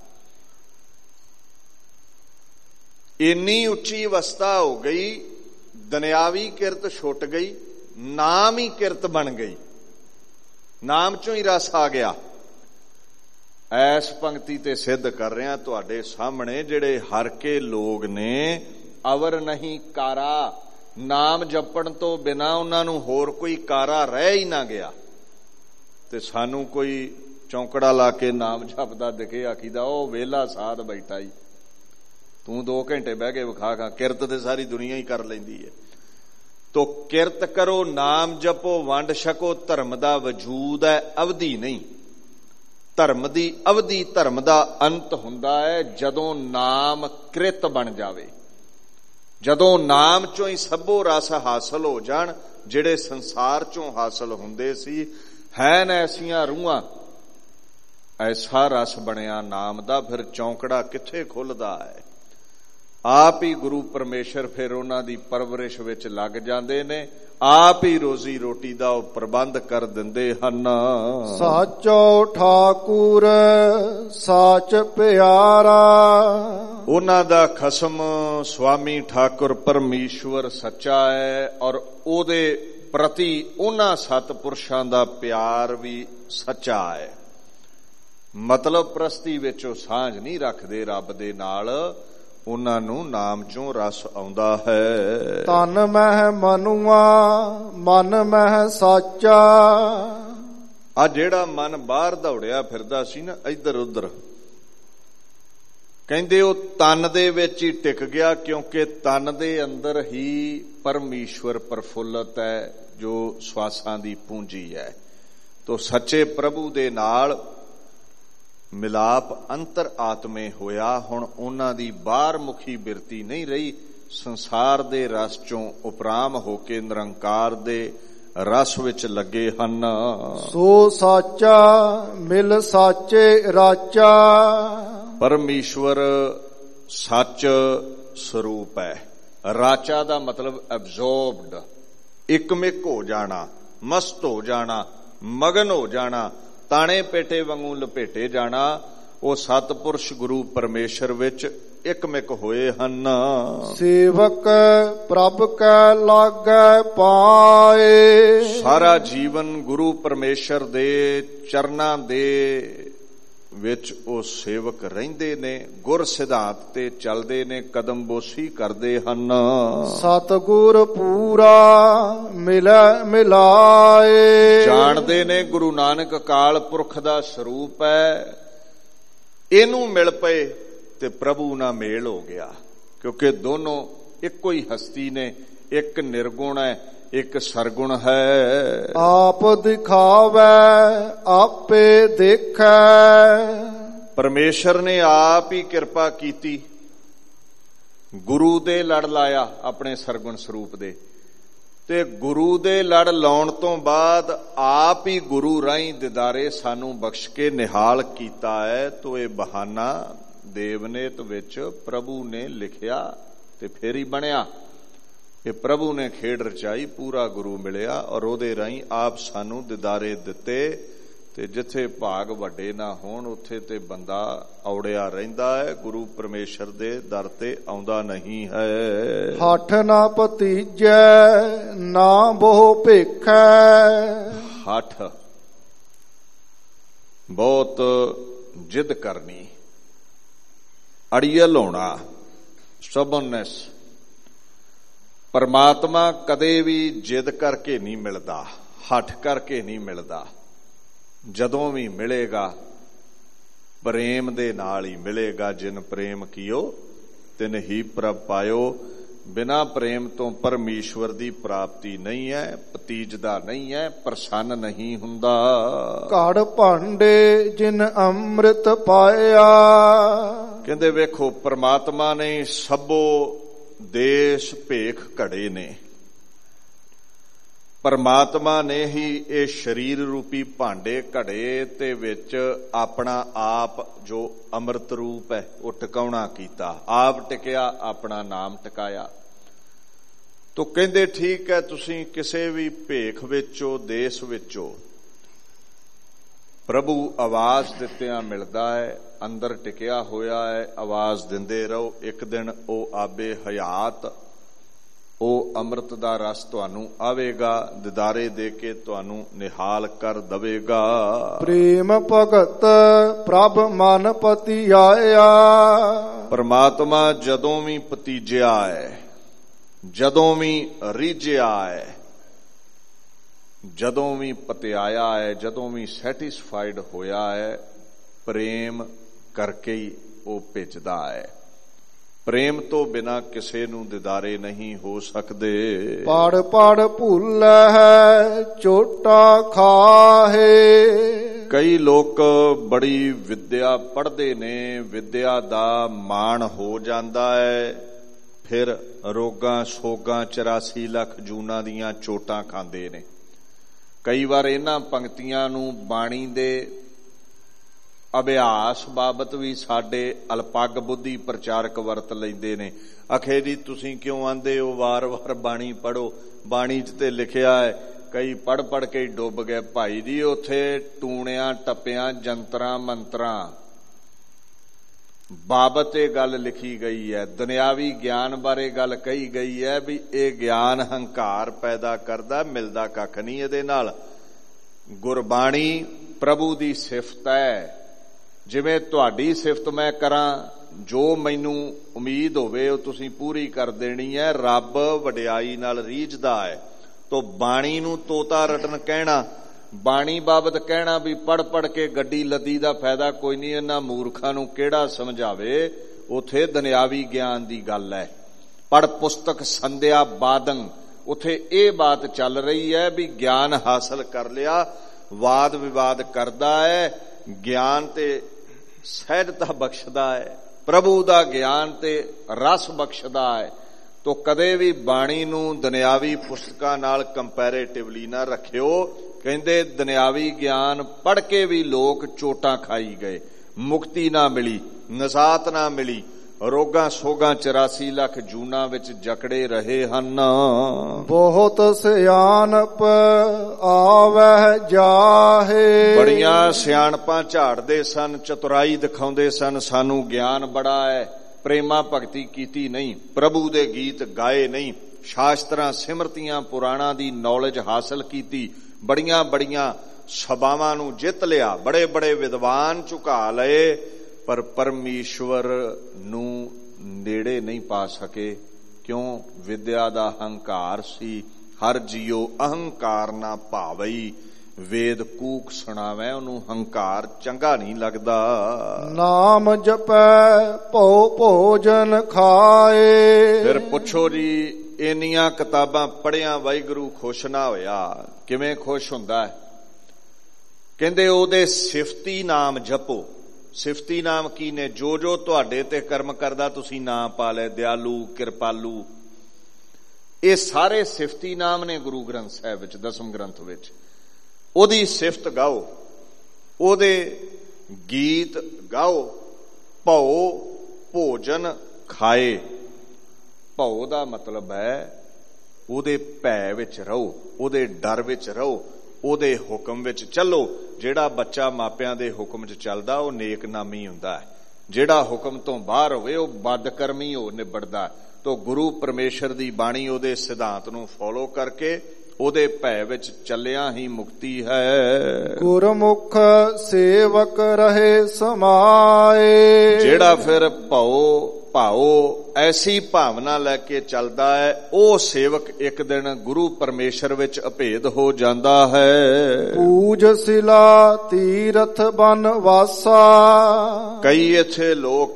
ਇੰਨੀ ਉੱਚੀ ਅਵਸਥਾ ਹੋ ਗਈ, ਦੁਨਿਆਵੀ ਕਿਰਤ ਛੁੱਟ ਗਈ, ਨਾਮ ਹੀ ਕਿਰਤ ਬਣ ਗਈ, ਨਾਮ ਚੋਂ ਹੀ ਰਸ ਆ ਗਿਆ। ਐਸ ਪੰਕਤੀ ਤੇ ਸਿੱਧ ਕਰ ਰਿਹਾ ਤੁਹਾਡੇ ਸਾਹਮਣੇ, ਜਿਹੜੇ ਹਰ ਕੇ ਲੋਕ ਨੇ ਅਵਰ ਨਹੀਂ ਕਾਰਾ। ਨਾਮ ਜਪਣ ਤੋਂ ਬਿਨਾਂ ਉਹਨਾਂ ਨੂੰ ਹੋਰ ਕੋਈ ਕਾਰਾ ਰਹਿ ਹੀ ਨਾ ਗਿਆ। ਤੇ ਸਾਨੂੰ ਕੋਈ ਚੌਂਕੜਾ ਲਾ ਕੇ ਨਾਮ ਜਪਦਾ ਦਿਖੇ, ਆਖੀਦਾ ਉਹ ਵਿਹਲਾ ਸਾਧ ਬੈਠਾ ਹੀ, ਤੂੰ ਦੋ ਘੰਟੇ ਬਹਿ ਕੇ ਵਿਖਾ ਖਾ। ਕਿਰਤ ਤੇ ਸਾਰੀ ਦੁਨੀਆ ਹੀ ਕਰ ਲੈਂਦੀ ਹੈ। ਤੋ ਕਿਰਤ ਕਰੋ, ਨਾਮ ਜਪੋ, ਵੰਡ ਛਕੋ। ਧਰਮ ਦਾ ਵਜੂਦ ਹੈ, ਅਵਧੀ ਨਹੀਂ। ਧਰਮ ਦੀ ਅਵਧੀ, ਧਰਮ ਦਾ ਅੰਤ ਹੁੰਦਾ ਹੈ ਜਦੋਂ ਨਾਮ ਕ੍ਰਿਤ ਬਣ ਜਾਵੇ, ਜਦੋਂ ਨਾਮ ਚੋਂ ਹੀ ਸਭੋ ਰਸ ਹਾਸਲ ਹੋ ਜਾਣ ਜਿਹੜੇ ਸੰਸਾਰ ਚੋਂ ਹਾਸਲ ਹੁੰਦੇ ਸੀ। ਹੈਨ ਐਸੀਆਂ ਰੂਹਾਂ, ਐਸਾ ਰਸ ਬਣਿਆ ਨਾਮ ਦਾ, ਫਿਰ ਚੌਂਕੜਾ ਕਿੱਥੇ ਖੁੱਲਦਾ ਹੈ। ਆਪ ਹੀ ਗੁਰੂ ਪਰਮੇਸ਼ਰ ਫਿਰ ਉਹਨਾਂ ਦੀ ਪਰਵਰਿਸ਼ ਵਿੱਚ ਲੱਗ ਜਾਂਦੇ ਨੇ, ਆਪ ਹੀ ਰੋਜ਼ੀ ਰੋਟੀ ਦਾ ਉਹ ਪ੍ਰਬੰਧ ਕਰ ਦਿੰਦੇ ਹਨ। ਸਾਚੋ ਠਾਕੁਰ ਸਾਚ ਪਿਆਰਾ। ਉਹਨਾਂ ਦਾ ਖਸਮ ਸੁਆਮੀ ਠਾਕੁਰ ਪਰਮੇਸ਼ਵਰ ਸੱਚਾ ਹੈ, ਔਰ ਉਹਦੇ ਪ੍ਰਤੀ ਉਹਨਾਂ ਸਤਿਪੁਰਸ਼ਾਂ ਦਾ ਪਿਆਰ ਵੀ ਸੱਚਾ ਹੈ। ਮਤਲਬ ਪ੍ਰਸਤੀ ਵਿੱਚ ਉਹ ਸਾਂਝ ਨਹੀਂ ਰੱਖਦੇ ਰੱਬ ਦੇ ਨਾਲ, ਉਹਨਾਂ ਨੂੰ ਨਾਮ ਚੋਂ ਰਸ ਆਉਂਦਾ ਹੈ। ਤਨ ਮਹਿ ਮਨੁਆ ਮਨ ਮਹਿ ਸਾਚਾ। ਆ ਜਿਹੜਾ ਮਨ ਬਾਹਰ ਦੌੜਿਆ ਫਿਰਦਾ ਸੀ ਨਾ ਇੱਧਰ ਉੱਧਰ, ਕਹਿੰਦੇ ਉਹ ਤਨ ਦੇ ਵਿੱਚ ਹੀ ਟਿਕ ਗਿਆ, ਕਿਉਂਕਿ ਤਨ ਦੇ ਅੰਦਰ ਹੀ ਪਰਮੇਸ਼ਵਰ ਪ੍ਰਫੁੱਲਤ ਹੈ ਜੋ ਸਵਾਸਾਂ ਦੀ ਪੂੰਜੀ ਹੈ। ਤੋ ਸੱਚੇ ਪ੍ਰਭੂ ਦੇ ਨਾਲ ਮਿਲਾਪ ਅੰਤਰ ਆਤਮੇ ਹੋਇਆ। ਹੁਣ ਉਹਨਾਂ ਦੀ ਬਾਹਰ ਮੁਖੀ ਬਿਰਤੀ ਨਹੀਂ ਰਹੀ, ਸੰਸਾਰ ਦੇ ਰਸ ਚੋਂ ਉਪਰਾਮ ਹੋ ਕੇ ਨਿਰੰਕਾਰ ਦੇ ਰਸ ਵਿੱਚ ਲੱਗੇ ਹਨ। ਸੋ ਸਾਚਾ ਮਿਲ ਸਾਚੇ ਰਾਚਾ। ਪਰਮੇਸ਼ਵਰ ਸੱਚ ਸਰੂਪ ਹੈ। ਰਾਚਾ ਦਾ ਮਤਲਬ ਐਬਜ਼ੋਰਬਡ, ਇਕਮਿਕ ਹੋ ਜਾਣਾ, ਮਸਤ ਹੋ ਜਾਣਾ, ਮਗਨ ਹੋ ਜਾਣਾ, ਤਾਣੇ ਪੇਟੇ ਵਾਂਗੂ ਲਪੇਟੇ ਜਾਣਾ। ਉਹ ਸਤਿਪੁਰਸ਼ ਗੁਰੂ ਪਰਮੇਸ਼ਰ ਵਿੱਚ ਇਕਮਿਕ ਹੋਏ ਹਨ। ਸੇਵਕ ਪ੍ਰਭ ਕੈ ਲਾਗੈ ਪਾਏ। ਸਾਰਾ ਜੀਵਨ ਗੁਰੂ ਪਰਮੇਸ਼ਰ ਦੇ ਚਰਨਾਂ ਦੇ ਵਿੱਚ ਉਹ ਸੇਵਕ ਰਹਿੰਦੇ ਨੇ, ਗੁਰ ਸਿਧਾਂਤ ਤੇ ਚੱਲਦੇ ਨੇ, ਕਦਮ ਬੋਸੀ ਕਰਦੇ ਹਨ। ਸਤਿਗੁਰ ਪੂਰਾ ਮਿਲੈ ਮਿਲਾਏ। ਜਾਣਦੇ ਨੇ ਗੁਰੂ ਨਾਨਕ ਅਕਾਲ ਪੁਰਖ ਦਾ ਸਰੂਪ ਹੈ। ਇਹਨੂੰ ਮਿਲ ਪਏ ਤੇ ਪ੍ਰਭੂ ਨਾਲ ਮੇਲ ਹੋ ਗਿਆ, ਕਿਉਂਕਿ ਦੋਨੋਂ ਇੱਕੋ ਹੀ ਹਸਤੀ ਨੇ। ਇੱਕ ਨਿਰਗੁਣ ਹੈ, ਇੱਕ ਸਰਗੁਣ ਹੈ। ਆਪ ਦਿਖਾਵੈ ਆਪੇ ਦੇਖੈ। ਪਰਮੇਸ਼ਰ ਨੇ ਆਪ ਹੀ ਕਿਰਪਾ ਕੀਤੀ, ਗੁਰੂ ਦੇ ਲੜ ਲਾਇਆ ਆਪਣੇ ਸਰਗੁਣ ਸਰੂਪ ਦੇ, ਤੇ ਗੁਰੂ ਦੇ ਲੜ ਲਾਉਣ ਤੋਂ ਬਾਅਦ ਆਪ ਹੀ ਗੁਰੂ ਰਾਹੀਂ ਦਿਦਾਰੇ ਸਾਨੂੰ ਬਖਸ਼ ਕੇ ਨਿਹਾਲ ਕੀਤਾ ਹੈ। ਤੋ ਇਹ ਬਹਾਨਾ ਦੇਵਨੇਤ ਵਿੱਚ ਪ੍ਰਭੂ ਨੇ ਲਿਖਿਆ ਤੇ ਫੇਰ ਹੀ ਬਣਿਆ। ਇਹ ਪ੍ਰਭੂ ਨੇ ਖੇਡ ਰਚਾਈ, ਪੂਰਾ ਗੁਰੂ ਮਿਲਿਆ ਔਰ ਉਹਦੇ ਰਾਹੀਂ ਆਪ ਸਾਨੂੰ ਦਿਦਾਰੇ ਦਿੱਤੇ। ਤੇ ਜਿੱਥੇ ਭਾਗ ਵੱਡੇ ਨਾ ਹੋਣ ਉੱਥੇ ਤੇ ਬੰਦਾ ਔੜਿਆ ਰਹਿੰਦਾ ਹੈ, ਗੁਰੂ ਪਰਮੇਸ਼ਰ ਦੇ ਦਰ ਤੇ ਆਉਂਦਾ ਨਹੀਂ ਹੈ। ਹੱਠ ਨਾ ਭਤੀਜੈ ਨਾ ਬਹੁ ਭੇਖੈ। ਹੱਠ ਬਹੁਤ ਜਿੱਦ ਕਰਨੀ, ਅੜੀਅਲ ਹੋਣਾ, ਸਟਬਨਨੈਸ। ਪਰਮਾਤਮਾ ਕਦੇ ਵੀ ਜਿੱਦ ਕਰਕੇ ਨਹੀਂ ਮਿਲਦਾ, ਹੱਠ ਕਰਕੇ ਨਹੀਂ ਮਿਲਦਾ। ਜਦੋਂ ਵੀ ਮਿਲੇਗਾ ਪ੍ਰੇਮ ਦੇ ਨਾਲ ਹੀ ਮਿਲੇਗਾ। ਜਿਨ ਪ੍ਰੇਮ ਕੀਓ ਤਿਨ ਹੀ ਪ੍ਰਭ ਪਾਇਓ। ਬਿਨਾਂ ਪ੍ਰੇਮ ਤੋਂ ਪਰਮੇਸ਼ਵਰ ਦੀ ਪ੍ਰਾਪਤੀ ਨਹੀਂ ਹੈ, ਭਤੀਜਦਾ ਨਹੀਂ ਹੈ, ਪ੍ਰਸੰਨ ਨਹੀਂ ਹੁੰਦਾ। ਘੜ ਭਾਂਡੇ ਜਿਨ ਅੰਮ੍ਰਿਤ ਪਾਇਆ। ਕਹਿੰਦੇ ਵੇਖੋ, ਪਰਮਾਤਮਾ ਨੇ ਸਭੋ ਦੇਸ਼ ਭੇਖ ਘੜੇ ਨੇ। ਪਰਮਾਤਮਾ ਨੇ ਹੀ ਇਹ ਸਰੀਰ ਰੂਪੀ ਭਾਂਡੇ ਘੜੇ ਤੇ ਵਿੱਚ ਆਪਣਾ ਆਪ ਜੋ ਅੰਮ੍ਰਿਤ ਰੂਪ ਹੈ ਉਹ ਟਿਕਾਉਣਾ ਕੀਤਾ। ਆਪ ਟਿਕਿਆ, ਆਪਣਾ ਨਾਮ ਟਿਕਾਇਆ। ਤੋ ਕਹਿੰਦੇ ਠੀਕ ਹੈ, ਤੁਸੀਂ ਕਿਸੇ ਵੀ ਭੇਖ ਵਿੱਚੋਂ, ਦੇਸ਼ ਵਿੱਚੋਂ ਪ੍ਰਭੂ ਆਵਾਜ਼ ਦਿੱਤਿਆਂ ਮਿਲਦਾ ਹੈ, ਅੰਦਰ ਟਿਕਿਆ ਹੋਇਆ ਹੈ। ਆਵਾਜ਼ ਦਿੰਦੇ ਰਹੋ, ਇੱਕ ਦਿਨ ਉਹ ਆਬੇ ਹਯਾਤ, ਉਹ ਅੰਮ੍ਰਿਤ ਦਾ ਰਸ ਤੁਹਾਨੂੰ ਆਵੇਗਾ, ਦਿਦਾਰੇ ਦੇ ਕੇ ਤੁਹਾਨੂੰ ਨਿਹਾਲ ਕਰ ਦਵੇਗਾ। ਪ੍ਰੇਮ ਭਗਤ ਪ੍ਰਭ ਮਨ ਪਤੀ ਆਇਆ। ਪਰਮਾਤਮਾ ਜਦੋਂ ਵੀ ਭਤੀਜਿਆ ਹੈ, ਜਦੋਂ ਵੀ ਰੀਝਿਆ ਹੈ, ਜਦੋਂ ਵੀ ਪਤਿਆਇਆ ਹੈ, ਜਦੋਂ ਵੀ ਸੈਟਿਸਫਾਈਡ ਹੋਇਆ ਹੈ, ਪ੍ਰੇਮ ਕਰਕੇ ਹੀ ਉਹ ਭੇਜਦਾ ਹੈ। ਪ੍ਰੇਮ ਤੋਂ ਬਿਨਾਂ ਕਿਸੇ ਨੂੰ ਦਿਦਾਰੇ ਨਹੀਂ ਹੋ ਸਕਦੇ। ਪੜ ਪੜ ਭੁੱਲੈ ਹੈ ਚੋਟਾ ਖਾਹੇ। ਕਈ ਲੋਕ ਬੜੀ ਵਿਦਿਆ ਪੜ੍ਹਦੇ ਨੇ, ਵਿਦਿਆ ਦਾ ਮਾਣ ਹੋ ਜਾਂਦਾ ਹੈ, ਫਿਰ ਰੋਗਾਂ ਸੋਗਾਂ ਚੁਰਾਸੀ ਲੱਖ ਜੂਨਾਂ ਦੀਆਂ ਚੋਟਾਂ ਖਾਂਦੇ ਨੇ। ਕਈ ਵਾਰ ਇਹਨਾਂ ਪੰਕਤੀਆਂ ਨੂੰ ਬਾਣੀ ਦੇ ਅਭਿਆਸ ਬਾਬਤ ਵੀ ਸਾਡੇ ਅਲਪੱਗ ਬੁੱਧੀ ਪ੍ਰਚਾਰਕ ਵਰਤ ਲੈਂਦੇ ਨੇ। ਅਖੇ ਜੀ ਤੁਸੀਂ ਕਿਉਂ ਆਂਦੇ ਹੋ ਵਾਰ-ਵਾਰ ਬਾਣੀ ਪੜ੍ਹੋ, ਬਾਣੀ 'ਚ ਤੇ ਲਿਖਿਆ ਹੈ। ਕਈ ਪੜ੍ਹ ਪੜ੍ਹ ਕੇ ਡੁੱਬ ਗਏ। ਭਾਈ ਜੀ, ਉੱਥੇ ਟੂਣਿਆਂ ਟੱਪਿਆਂ ਜੰਤਰਾਂ ਮੰਤਰਾਂ ਬਾਬਤ ਇਹ ਗੱਲ ਲਿਖੀ ਗਈ ਹੈ। ਦੁਨਿਆਵੀ ਗਿਆਨ ਬਾਰੇ ਗੱਲ ਕਹੀ ਗਈ ਹੈ ਵੀ ਇਹ ਗਿਆਨ ਹੰਕਾਰ ਪੈਦਾ ਕਰਦਾ, ਮਿਲਦਾ ਕੱਖ ਨਹੀਂ ਇਹਦੇ ਨਾਲ। ਗੁਰਬਾਣੀ ਪ੍ਰਭੂ ਦੀ ਸਿਫਤ ਹੈ। ਜਿਵੇਂ ਤੁਹਾਡੀ ਸਿਫਤ ਮੈਂ ਕਰਾਂ, ਜੋ ਮੈਨੂੰ ਉਮੀਦ ਹੋਵੇ ਉਹ ਤੁਸੀਂ ਪੂਰੀ ਕਰ ਦੇਣੀ ਹੈ। ਰੱਬ ਵਡਿਆਈ ਨਾਲ ਰੀਝਦਾ ਹੈ। ਤੋ ਬਾਣੀ ਨੂੰ ਤੋਤਾ ਰਟਨ ਕਹਿਣਾ, ਬਾਣੀ ਬਾਬਤ ਕਹਿਣਾ ਵੀ ਪੜ ਪੜ ਕੇ ਗੱਡੀ ਲੱਦੀ ਦਾ ਫਾਇਦਾ ਕੋਈ ਨਹੀਂ, ਇਹਨਾਂ ਮੂਰਖਾਂ ਨੂੰ ਕਿਹੜਾ ਸਮਝਾਵੇ। ਉਥੇ ਦੁਨਿਆਵੀ ਗਿਆਨ ਦੀ ਗੱਲ ਹੈ। ਪੜ ਪੁਸਤਕ ਸੰਧਿਆ ਬਾਦੰ, ਉਥੇ ਇਹ ਬਾਤ ਚੱਲ ਰਹੀ ਹੈ ਵੀ ਗਿਆਨ ਹਾਸਲ ਕਰ ਲਿਆ, ਵਾਦ ਵਿਵਾਦ ਕਰਦਾ ਹੈ। ਗਿਆਨ ਤੇ ਸਹਿਜਤਾ ਬਖਸ਼ਦਾ ਹੈ, ਪ੍ਰਭੂ ਦਾ ਗਿਆਨ ਤੇ ਰਸ ਬਖਸ਼ਦਾ ਹੈ। ਤੋ ਕਦੇ ਵੀ ਬਾਣੀ ਨੂੰ ਦੁਨਿਆਵੀ ਪੁਸਤਕਾਂ ਨਾਲ ਕੰਪੈਰੇਟਿਵਲੀ ਨਾ ਰੱਖਿਓ। ਕਹਿੰਦੇ ਦੁਨਿਆਵੀ ਗਿਆਨ ਪੜ੍ਹ ਕੇ ਵੀ ਲੋਕ ਚੋਟਾਂ ਖਾਈ ਗਏ, ਮੁਕਤੀ ਨਾ ਮਿਲੀ, ਨਜ਼ਾਤ ਨਾ ਮਿਲੀ, ਰੋਗਾਂ ਸੋਗਾਂ ਚੁਰਾਸੀ ਲੱਖ ਜੂਨਾਂ ਵਿੱਚ ਜਕੜੇ ਰਹੇ ਹਨ। ਬਹੁਤ ਸਿਆਣਪ ਆਵਹਿ ਜਾਹੇ, ਬੜੀਆਂ ਸਿਆਣਪਾਂ ਝਾੜਦੇ ਸਨ, ਚਤੁਰਾਈ ਦਿਖਾਉਂਦੇ ਸਨ, ਸਾਨੂੰ ਗਿਆਨ ਬੜਾ ਹੈ, ਪ੍ਰੇਮਾ ਭਗਤੀ ਕੀਤੀ ਨਹੀਂ, ਪ੍ਰਭੂ ਦੇ ਗੀਤ ਗਾਏ ਨਹੀਂ, ਸ਼ਾਸਤਰਾਂ ਸਿਮਰਤੀਆਂ ਪੁਰਾਣਾਂ ਦੀ ਨੌਲੇਜ ਹਾਸਲ ਕੀਤੀ, ਬੜੀਆਂ ਬੜੀਆਂ ਸਭਾਵਾਂ ਨੂੰ ਜਿੱਤ ਲਿਆ, ਬੜੇ ਬੜੇ ਵਿਦਵਾਨ ਝੁਕਾ ਲਏ, ਪਰ ਪਰਮੇਸ਼ਵਰ ਨੂੰ ਨੇੜੇ ਨਹੀਂ ਪਾ ਸਕੇ। ਕਿਉਂ? ਵਿਦਿਆ ਦਾ ਹੰਕਾਰ ਸੀ। ਹਰ ਜੀਓ ਅਹੰਕਾਰ ਨਾ ਭਾਵਈ, ਵੇਦ ਕੂਕ ਸੁਣਾਵੇ, ਉਹਨੂੰ ਹੰਕਾਰ ਚੰਗਾ ਨਹੀਂ ਲੱਗਦਾ। ਨਾਮ ਜਪੈ ਭਉ ਭੋਜਨ ਖਾਏ। ਫਿਰ ਪੁੱਛੋ ਜੀ, ਇੰਨੀਆਂ ਕਿਤਾਬਾਂ ਪੜ੍ਹਿਆਂ ਵਾਹਿਗੁਰੂ ਖੁਸ਼ ਨਾ ਹੋਇਆ? ਕਿਵੇਂ ਖੁਸ਼ ਹੁੰਦਾ ਹੈ? ਕਹਿੰਦੇ ਉਹਦੇ ਸਿਫਤੀ ਨਾਮ ਜਪੋ। ਸਿਫਤੀ ਨਾਮ ਕੀ ਨੇ? ਜੋ ਜੋ ਤੁਹਾਡੇ ਤੇ ਕਰਮ ਕਰਦਾ ਤੁਸੀਂ ਨਾਮ ਪਾ ਲੈ, ਦਿਆਲੂ, ਕਿਰਪਾਲੂ, ਇਹ ਸਾਰੇ ਸਿਫਤੀ ਨਾਮ ਨੇ ਗੁਰੂ ਗ੍ਰੰਥ ਸਾਹਿਬ ਵਿੱਚ, ਦਸਮ ਗ੍ਰੰਥ ਵਿੱਚ। ਉਹਦੀ ਸਿਫਤ ਗਾਓ, ਉਹਦੇ ਗੀਤ ਗਾਓ। ਭਉ ਭੋਜਨ ਖਾਏ। ਭਉ ਦਾ ਮਤਲਬ ਹੈ ਉਹਦੇ ਭੈ ਵਿੱਚ ਰਹੋ, ਉਹਦੇ ਡਰ ਵਿੱਚ ਰਹੋ, ਉਹਦੇ ਹੁਕਮ ਵਿੱਚ ਚੱਲੋ। ਜਿਹੜਾ ਬੱਚਾ ਮਾਪਿਆਂ ਦੇ ਹੁਕਮ 'ਚ ਚੱਲਦਾ ਉਹ ਨੇਕਨਾਮੀ ਹੁੰਦਾ ਹੈ। ਜਿਹੜਾ ਹੁਕਮ ਤੋਂ ਬਾਹਰ ਹੋਵੇ ਉਹ ਬਦਕਰਮੀ ਹੋ ਨਿਬੜਦਾ। ਤੋ ਗੁਰੂ ਪਰਮੇਸ਼ਰ ਦੀ ਬਾਣੀ ਉਹਦੇ ਸਿਧਾਂਤ ਨੂੰ ਫੋਲੋ ਕਰਕੇ ਉਹਦੇ ਭੈ ਵਿੱਚ ਚੱਲਿਆ ਹੀ ਮੁਕਤੀ ਹੈ। ਗੁਰਮੁਖ ਸੇਵਕ ਰਹੇ ਸਮਾਏ। ਜਿਹੜਾ ਫਿਰ ਭਉ ਭਾਉ ਐਸੀ ਭਾਵਨਾ ਲੈ ਕੇ ਚੱਲਦਾ ਹੈ, ਉਹ ਸੇਵਕ ਇੱਕ ਦਿਨ ਗੁਰੂ ਪਰਮੇਸ਼ਰ ਵਿੱਚ ਅਭੇਦ ਹੋ ਜਾਂਦਾ ਹੈ। ਪੂਜ ਸਿਲਾ ਤੀਰਥ ਬਨ ਵਾਸਾ। ਕਈ ਇੱਥੇ ਲੋਕ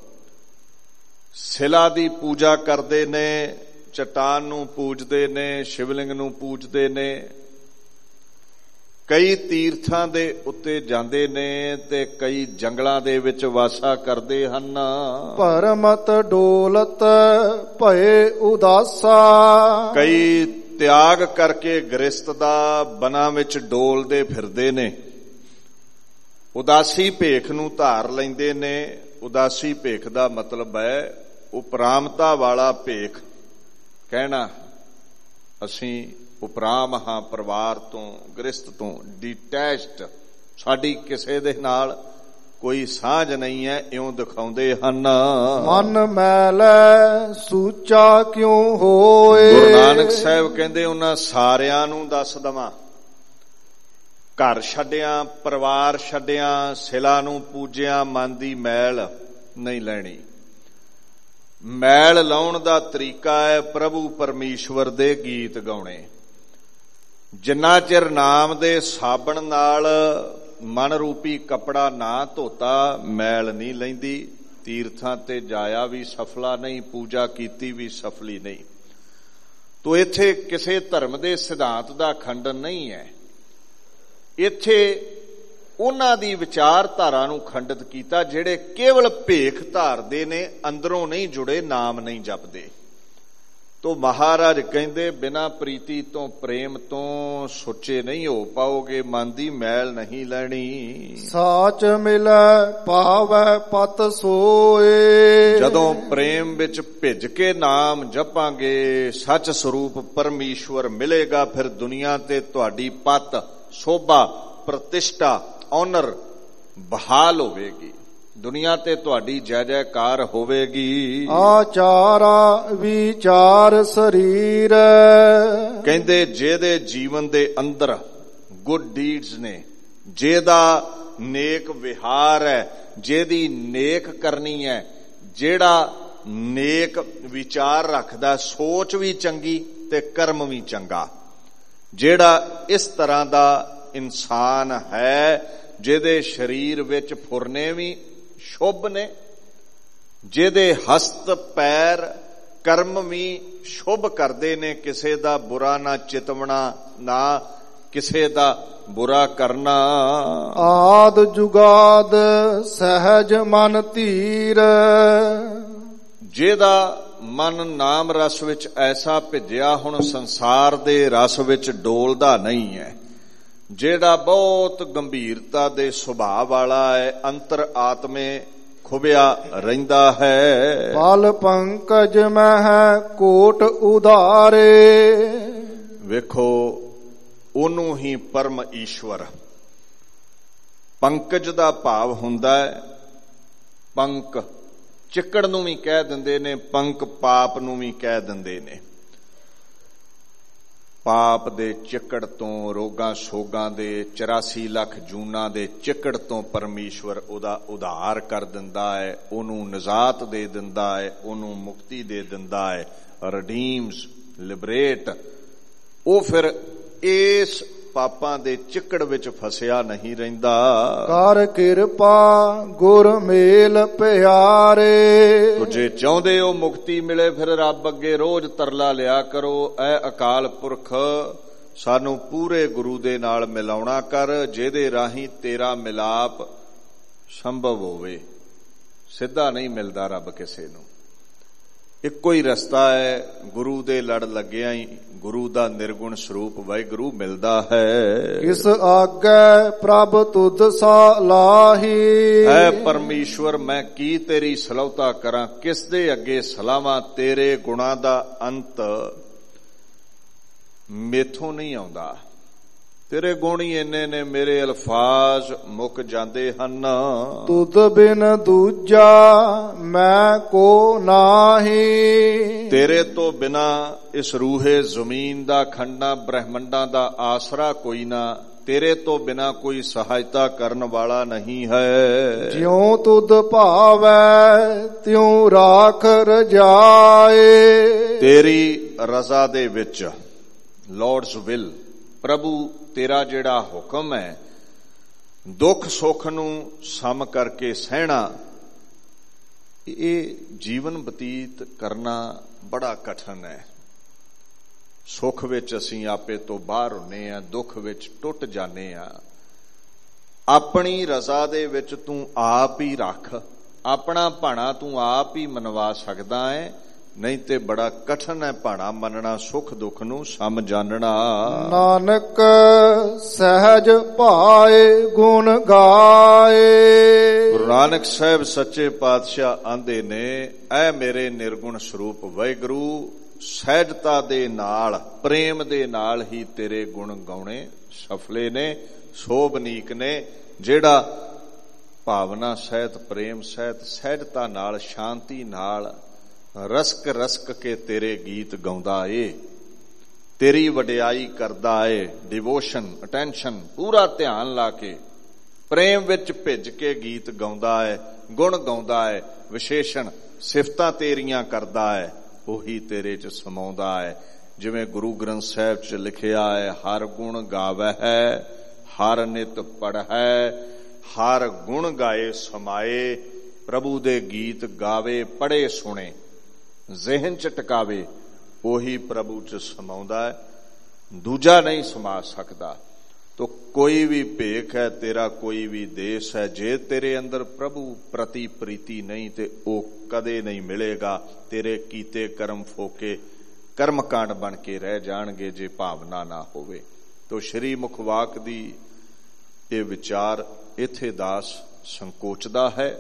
ਸਿਲਾ ਦੀ ਪੂਜਾ ਕਰਦੇ ਨੇ, ਚਟਾਨ ਨੂੰ ਪੂਜਦੇ ਨੇ, ਸ਼ਿਵਲਿੰਗ ਨੂੰ ਪੂਜਦੇ ਨੇ, ਕਈ ਤੀਰਥਾਂ ਦੇ ਉੱਤੇ ਜਾਂਦੇ ਨੇ ਤੇ ਕਈ ਜੰਗਲਾਂ ਦੇ ਵਿੱਚ ਵਾਸਾ ਕਰਦੇ ਹਨ। ਪਰਮਤ ਡੋਲਤ ਭਏ ਉਦਾਸਾ। ਕਈ ਤਿਆਗ ਕਰਕੇ ਗ੍ਰਸਤ ਦਾ ਬਨਾਂ ਵਿੱਚ ਡੋਲਦੇ ਫਿਰਦੇ ਨੇ, ਉਦਾਸੀ ਭੇਖ ਨੂੰ ਧਾਰ ਲੈਂਦੇ ਨੇ। ਉਦਾਸੀ ਭੇਖ ਦਾ ਮਤਲਬ ਹੈ ਉਪਰਾਮਤਾ ਵਾਲਾ ਭੇਖ, ਕਹਿਣਾ ਅਸੀਂ ਉਪਰਾਮ ਹਾਂ, ਪਰਿਵਾਰ ਤੋਂ, ਗ੍ਰਸਤ ਤੋਂ ਡਿਟੈਚਡ, ਸਾਡੀ ਕਿਸੇ ਦੇ ਨਾਲ ਕੋਈ ਸਾਂਝ ਨਹੀਂ ਹੈ, ਇਉਂ ਦਿਖਾਉਂਦੇ ਹਨ। ਮਨ ਮੈਲੈ ਸੂਚਾ ਕਿਉਂ ਹੋਏ। ਗੁਰੂ ਨਾਨਕ ਸਾਹਿਬ ਕਹਿੰਦੇ ਉਹਨਾਂ ਸਾਰਿਆਂ ਨੂੰ ਦੱਸ ਦਵਾਂ, ਘਰ ਛੱਡਿਆਂ, ਪਰਿਵਾਰ ਛੱਡਿਆਂ, ਸਿਲਾ ਨੂੰ ਪੂਜਿਆਂ, ਮਨ ਦੀ ਮੈਲ ਨਹੀਂ ਲੈਣੀ। ਮੈਲ ਲਾਉਣ ਦਾ ਤਰੀਕਾ ਹੈ ਪ੍ਰਭੂ ਪਰਮੇਸ਼ਵਰ ਦੇ ਗੀਤ ਗਾਉਣੇ। ਜਿੰਨਾ ਚਿਰ ਨਾਮ ਦੇ ਸਾਬਣ ਨਾਲ ਮਨ ਰੂਪੀ ਕੱਪੜਾ ਨਾ ਧੋਤਾ, ਮੈਲ ਨਹੀਂ ਲੈਂਦੀ। ਤੀਰਥਾਂ ਤੇ ਜਾਇਆ ਵੀ ਸਫਲਾ ਨਹੀਂ, ਪੂਜਾ ਕੀਤੀ ਵੀ ਸਫਲੀ ਨਹੀਂ। ਤੋ ਇੱਥੇ ਕਿਸੇ ਧਰਮ ਦੇ ਸਿਧਾਂਤ ਦਾ ਖੰਡਨ ਨਹੀਂ ਹੈ, ਇੱਥੇ ਉਹਨਾਂ ਦੀ ਵਿਚਾਰਧਾਰਾ ਨੂੰ ਖੰਡਿਤ ਕੀਤਾ ਜਿਹੜੇ ਕੇਵਲ ਭੇਖ ਧਾਰਦੇ ਨੇ, ਅੰਦਰੋਂ ਨਹੀਂ ਜੁੜੇ, ਨਾਮ ਨਹੀਂ ਜਪਦੇ। ਤੋ ਮਹਾਰਾਜ ਕਹਿੰਦੇ ਬਿਨਾਂ ਪ੍ਰੀਤੀ ਤੋਂ, ਪ੍ਰੇਮ ਤੋਂ ਸੁੱਚੇ ਨਹੀਂ ਹੋ ਪਾਓਗੇ, ਮਨ ਦੀ ਮੈਲ ਨਹੀਂ ਲੈਣੀ। ਸਾਚ ਮਿਲੈ ਪਾਵੈ ਪਤ ਸੋਏ। ਜਦੋਂ ਪ੍ਰੇਮ ਵਿੱਚ ਭਿੱਜ ਕੇ ਨਾਮ ਜਪਾਂਗੇ, ਸੱਚ ਸਰੂਪ ਪਰਮੇਸ਼ਵਰ ਮਿਲੇਗਾ, ਫਿਰ ਦੁਨੀਆ ਤੇ ਤੁਹਾਡੀ ਪਤ, ਸ਼ੋਭਾ, ਪ੍ਰਤਿਸ਼ਠਾ, ਆਨਰ ਬਹਾਲ ਹੋਵੇਗੀ। ਦੁਨੀਆ ਤੇ ਤੁਹਾਡੀ ਜੈ ਜੈਕਾਰ ਹੋਵੇਗੀ। ਆਚਾਰਾ ਵਿਚਾਰ ਸਰੀਰ। ਕਹਿੰਦੇ ਜਿਹਦੇ ਜੀਵਨ ਦੇ ਅੰਦਰ ਗੁੱਡ ਡੀਡਸ ਨੇ, ਜਿਹਦਾ ਨੇਕ ਵਿਹਾਰ ਹੈ, ਜਿਹਦੀ ਨੇਕ ਕਰਨੀ ਹੈ, ਜਿਹੜਾ ਨੇਕ ਵਿਚਾਰ ਰੱਖਦਾ, ਸੋਚ ਵੀ ਚੰਗੀ ਤੇ ਕਰਮ ਵੀ ਚੰਗਾ, ਜਿਹੜਾ ਇਸ ਤਰ੍ਹਾਂ ਦਾ ਇਨਸਾਨ ਹੈ, ਜਿਹਦੇ ਸਰੀਰ ਵਿੱਚ ਫੁਰਨੇ ਵੀ ਸ਼ੁਭ ਨੇ, ਜਿਹਦੇ ਹਸਤ ਪੈਰ ਕਰਮ ਵੀ ਸ਼ੁਭ ਕਰਦੇ ਨੇ, ਕਿਸੇ ਦਾ ਬੁਰਾ ਨਾ ਚਿਤਵਣਾ, ਨਾ ਕਿਸੇ ਦਾ ਬੁਰਾ ਕਰਨਾ। ਆਦ ਜੁਗਾਦ ਸਹਿਜ ਮਨ ਧੀਰ। ਜਿਹਦਾ ਮਨ ਨਾਮ ਰਸ ਵਿੱਚ ਐਸਾ ਭਿੱਜਿਆ ਹੁਣ ਸੰਸਾਰ ਦੇ ਰਸ ਵਿੱਚ ਡੋਲਦਾ ਨਹੀਂ ਹੈ। ਜਿਹੜਾ ਬਹੁਤ ਗੰਭੀਰਤਾ ਦੇ ਸੁਭਾਅ ਵਾਲਾ ਹੈ, ਅੰਤਰ ਆਤਮੇ ਖੁਬਿਆ ਰਹਿੰਦਾ ਹੈ। ਪਲ ਪੰਕਜ ਮਹਿ ਕੋਟ ਉਧਾਰੇ। ਵੇਖੋ, ਉਹਨੂੰ ਹੀ ਪਰਮ ਈਸ਼ਵਰ। ਪੰਕਜ ਦਾ ਭਾਵ ਹੁੰਦਾ ਹੈ ਪੰਕ, ਚਿੱਕੜ ਨੂੰ ਵੀ ਕਹਿ ਦਿੰਦੇ ਨੇ, ਪੰਕ ਪਾਪ ਨੂੰ ਵੀ ਕਹਿ ਦਿੰਦੇ ਨੇ। ਪਾਪ ਦੇ ਚਿੱਕੜ ਤੋਂ, ਰੋਗਾਂ ਸੋਗਾਂ ਦੇ, ਚੁਰਾਸੀ ਲੱਖ ਜੂਨਾਂ ਦੇ ਚਿੱਕੜ ਤੋਂ ਪਰਮੇਸ਼ਵਰ ਉਹਦਾ ਉਧਾਰ ਕਰ ਦਿੰਦਾ ਹੈ, ਉਹਨੂੰ ਨਿਜਾਤ ਦੇ ਦਿੰਦਾ ਹੈ, ਉਹਨੂੰ ਮੁਕਤੀ ਦੇ ਦਿੰਦਾ ਹੈ। Redeems, liberate. ਉਹ ਫਿਰ ਇਸ ਪਾਪਾਂ ਦੇ ਚਿੱਕੜ ਵਿੱਚ ਫਸਿਆ ਨਹੀਂ ਰਹਿੰਦਾ। ਕਰ ਕਿਰਪਾ ਗੁਰ ਮੇਲ ਪਿਆਰੇ। ਜੇ ਚਾਹੁੰਦੇ ਹੋ ਮੁਕਤੀ ਮਿਲੇ, ਫਿਰ ਰੱਬ ਅੱਗੇ ਰੋਜ਼ ਤਰਲਾ ਲਿਆ ਕਰੋ, ਐ ਅਕਾਲ ਪੁਰਖ ਸਾਨੂੰ ਪੂਰੇ ਗੁਰੂ ਦੇ ਨਾਲ ਮਿਲਾਉਣਾ ਕਰ, ਜਿਹਦੇ ਰਾਹੀਂ ਤੇਰਾ ਮਿਲਾਪ ਸੰਭਵ ਹੋਵੇ। ਸਿੱਧਾ ਨਹੀਂ ਮਿਲਦਾ ਰੱਬ ਕਿਸੇ ਨੂੰ। ਇੱਕੋ ਹੀ ਰਸਤਾ ਹੈ, ਗੁਰੂ ਦੇ ਲੜ ਲੱਗਿਆ ਹੀ ਗੁਰੂ ਦਾ ਨਿਰਗੁਣ ਸਰੂਪ ਵਾਹਿਗੁਰੂ ਮਿਲਦਾ ਹੈ। ਕਿਸ ਆਗੇ ਪ੍ਰਭ ਤੁਧ ਸਲਾਹੀ। ਹੈ ਪਰਮੇਸ਼ਵਰ, ਮੈਂ ਕੀ ਤੇਰੀ ਸਲਾਹੁਤਾ ਕਰਾਂ, ਕਿਸ ਦੇ ਅੱਗੇ ਸਲਾਹਾਂ। ਤੇਰੇ ਗੁਣਾਂ ਦਾ ਅੰਤ ਮੇਥੋਂ ਨਹੀਂ ਆਉਂਦਾ। ਤੇਰੇ ਗੁਣ ਹੀ ਇੰਨੇ ਨੇ, ਮੇਰੇ ਅਲਫਾਜ਼ ਮੁੱਕ ਜਾਂਦੇ ਹਨ। ਤੁਧ ਬਿਨ ਦੂਜਾ ਮੈਂ ਕੋ ਨਾਹੀ। ਤੇਰੇ ਤੋਂ ਬਿਨਾ ਇਸ ਰੂਹੇ ਜ਼ਮੀਨ ਦਾ, ਖੰਡਾਂ ਬ੍ਰਹਮੰਡਾਂ ਦਾ ਆਸਰਾ ਕੋਈ ਨਾ। ਤੇਰੇ ਤੋਂ ਬਿਨਾ ਕੋਈ ਸਹਾਇਤਾ ਕਰਨ ਵਾਲਾ ਨਹੀਂ ਹੈ। ਜਿਉ ਤੁਧ ਭਾਵੈ ਤਿਉ ਰਾਖ ਰਜਾਏ। ਤੇਰੀ ਰਜ਼ਾ ਦੇ ਵਿੱਚ, ਲਾਰਡਸ ਵਿਲ, ਪ੍ਰਭੂ ਤੇਰਾ ਜਿਹੜਾ ਹੁਕਮ ਹੈ, ਦੁੱਖ ਸੁੱਖ ਨੂੰ ਸਮ ਕਰਕੇ ਸਹਿਣਾ, ਇਹ ਜੀਵਨ ਬਤੀਤ ਕਰਨਾ ਬੜਾ ਕਠਿਨ ਹੈ। ਸੁੱਖ ਵਿੱਚ ਅਸੀਂ ਆਪੇ ਤੋਂ ਬਾਹਰ ਹੁੰਨੇ ਆ, ਦੁੱਖ ਵਿੱਚ ਟੁੱਟ ਜਾਂਦੇ ਆ। ਆਪਣੀ ਰਜ਼ਾ ਦੇ ਵਿੱਚ ਤੂੰ ਆਪ ਹੀ ਰੱਖ, ਆਪਣਾ ਭਾਣਾ ਤੂੰ ਆਪ ਹੀ ਮਨਵਾ ਸਕਦਾ ਹੈ, ਨਹੀਂ ਤੇ ਬੜਾ ਕਠਿਨ ਹੈ ਭਾਣਾ ਮੰਨਣਾ, ਸੁੱਖ ਦੁੱਖ ਨੂੰ ਸਮ ਜਾਣਨਾ। ਨਾਨਕ ਸਹਿਜ ਭਾਏ ਗੁਣ ਗਾਏ। ਗੁਰੂ ਨਾਨਕ ਸਾਹਿਬ ਸੱਚੇ ਪਾਤਸ਼ਾਹ ਆਂਦੇ ਨੇ, ਐ ਮੇਰੇ ਨਿਰਗੁਣ ਸਰੂਪ ਵਾਹਿਗੁਰੂ, ਸਹਿਜਤਾ ਦੇ ਨਾਲ, ਪ੍ਰੇਮ ਦੇ ਨਾਲ ਹੀ ਤੇਰੇ ਗੁਣ ਗਾਉਣੇ ਸਫਲੇ ਨੇ, ਸੋਭਨੀਕ ਨੇ। ਜਿਹੜਾ ਭਾਵਨਾ ਸਹਿਤ, ਪ੍ਰੇਮ ਸਹਿਤ, ਸਹਿਜਤਾ ਨਾਲ, ਸ਼ਾਂਤੀ ਨਾਲ ਰਸਕ ਰਸਕ ਕੇ ਤੇਰੇ ਗੀਤ ਗਾਉਂਦਾ ਏ, ਤੇਰੀ ਵਡਿਆਈ ਕਰਦਾ ਏ। ਡਿਵੋਸ਼ਨ, ਅਟੈਂਸ਼ਨ, ਪੂਰਾ ਧਿਆਨ ਲਾ ਕੇ, ਪ੍ਰੇਮ ਵਿੱਚ ਭਿੱਜ ਕੇ ਗੀਤ ਗਾਉਂਦਾ ਹੈ, ਗੁਣ ਗਾਉਂਦਾ ਹੈ, ਵਿਸ਼ੇਸ਼ਣ ਸਿਫਤਾਂ ਤੇਰੀਆਂ ਕਰਦਾ ਹੈ, ਉਹੀ ਤੇਰੇ ਚ ਸਮਾਉਂਦਾ ਹੈ। ਜਿਵੇਂ ਗੁਰੂ ਗ੍ਰੰਥ ਸਾਹਿਬ ਚ ਲਿਖਿਆ ਹੈ, ਹਰ ਗੁਣ ਗਾਵੈ ਹੈ, ਹਰ ਨਿਤ ਪੜ੍ਹੈ, ਹਰ ਗੁਣ ਗਾਏ ਸਮਾਏ। ਪ੍ਰਭੂ ਦੇ ਗੀਤ ਗਾਵੇ, ਪੜ੍ਹੇ ਸੁਣੇ, ਜ਼ਿਹਨ ਚ ਟਿਕਾਵੇ, ਉਹੀ ਪ੍ਰਭੂ ਚ ਸਮਾਉਂਦਾ ਹੈ, ਦੂਜਾ ਨਹੀਂ ਸਮਾ ਸਕਦਾ। ਤੋ ਕੋਈ ਵੀ ਭੇਖ ਹੈ ਤੇਰਾ, ਕੋਈ ਵੀ ਦੇਸ਼ ਹੈ, ਜੇ ਤੇਰੇ ਅੰਦਰ ਪ੍ਰਭੂ ਪ੍ਰਤੀ ਪ੍ਰੀਤੀ ਨਹੀਂ ਤੇ ਉਹ ਕਦੇ ਨਹੀਂ ਮਿਲੇਗਾ। ਤੇਰੇ ਕੀਤੇ ਕਰਮ ਫੋਕੇ ਕਰਮ ਕਾਂਡ ਬਣ ਕੇ ਰਹਿ ਜਾਣਗੇ ਜੇ ਭਾਵਨਾ ਨਾ ਹੋਵੇ। ਤੋ ਸ਼੍ਰੀ ਮੁਖਵਾਕ ਦੀ ਇਹ ਵਿਚਾਰ ਇੱਥੇ ਦਾਸ ਸੰਕੋਚਦਾ ਹੈ।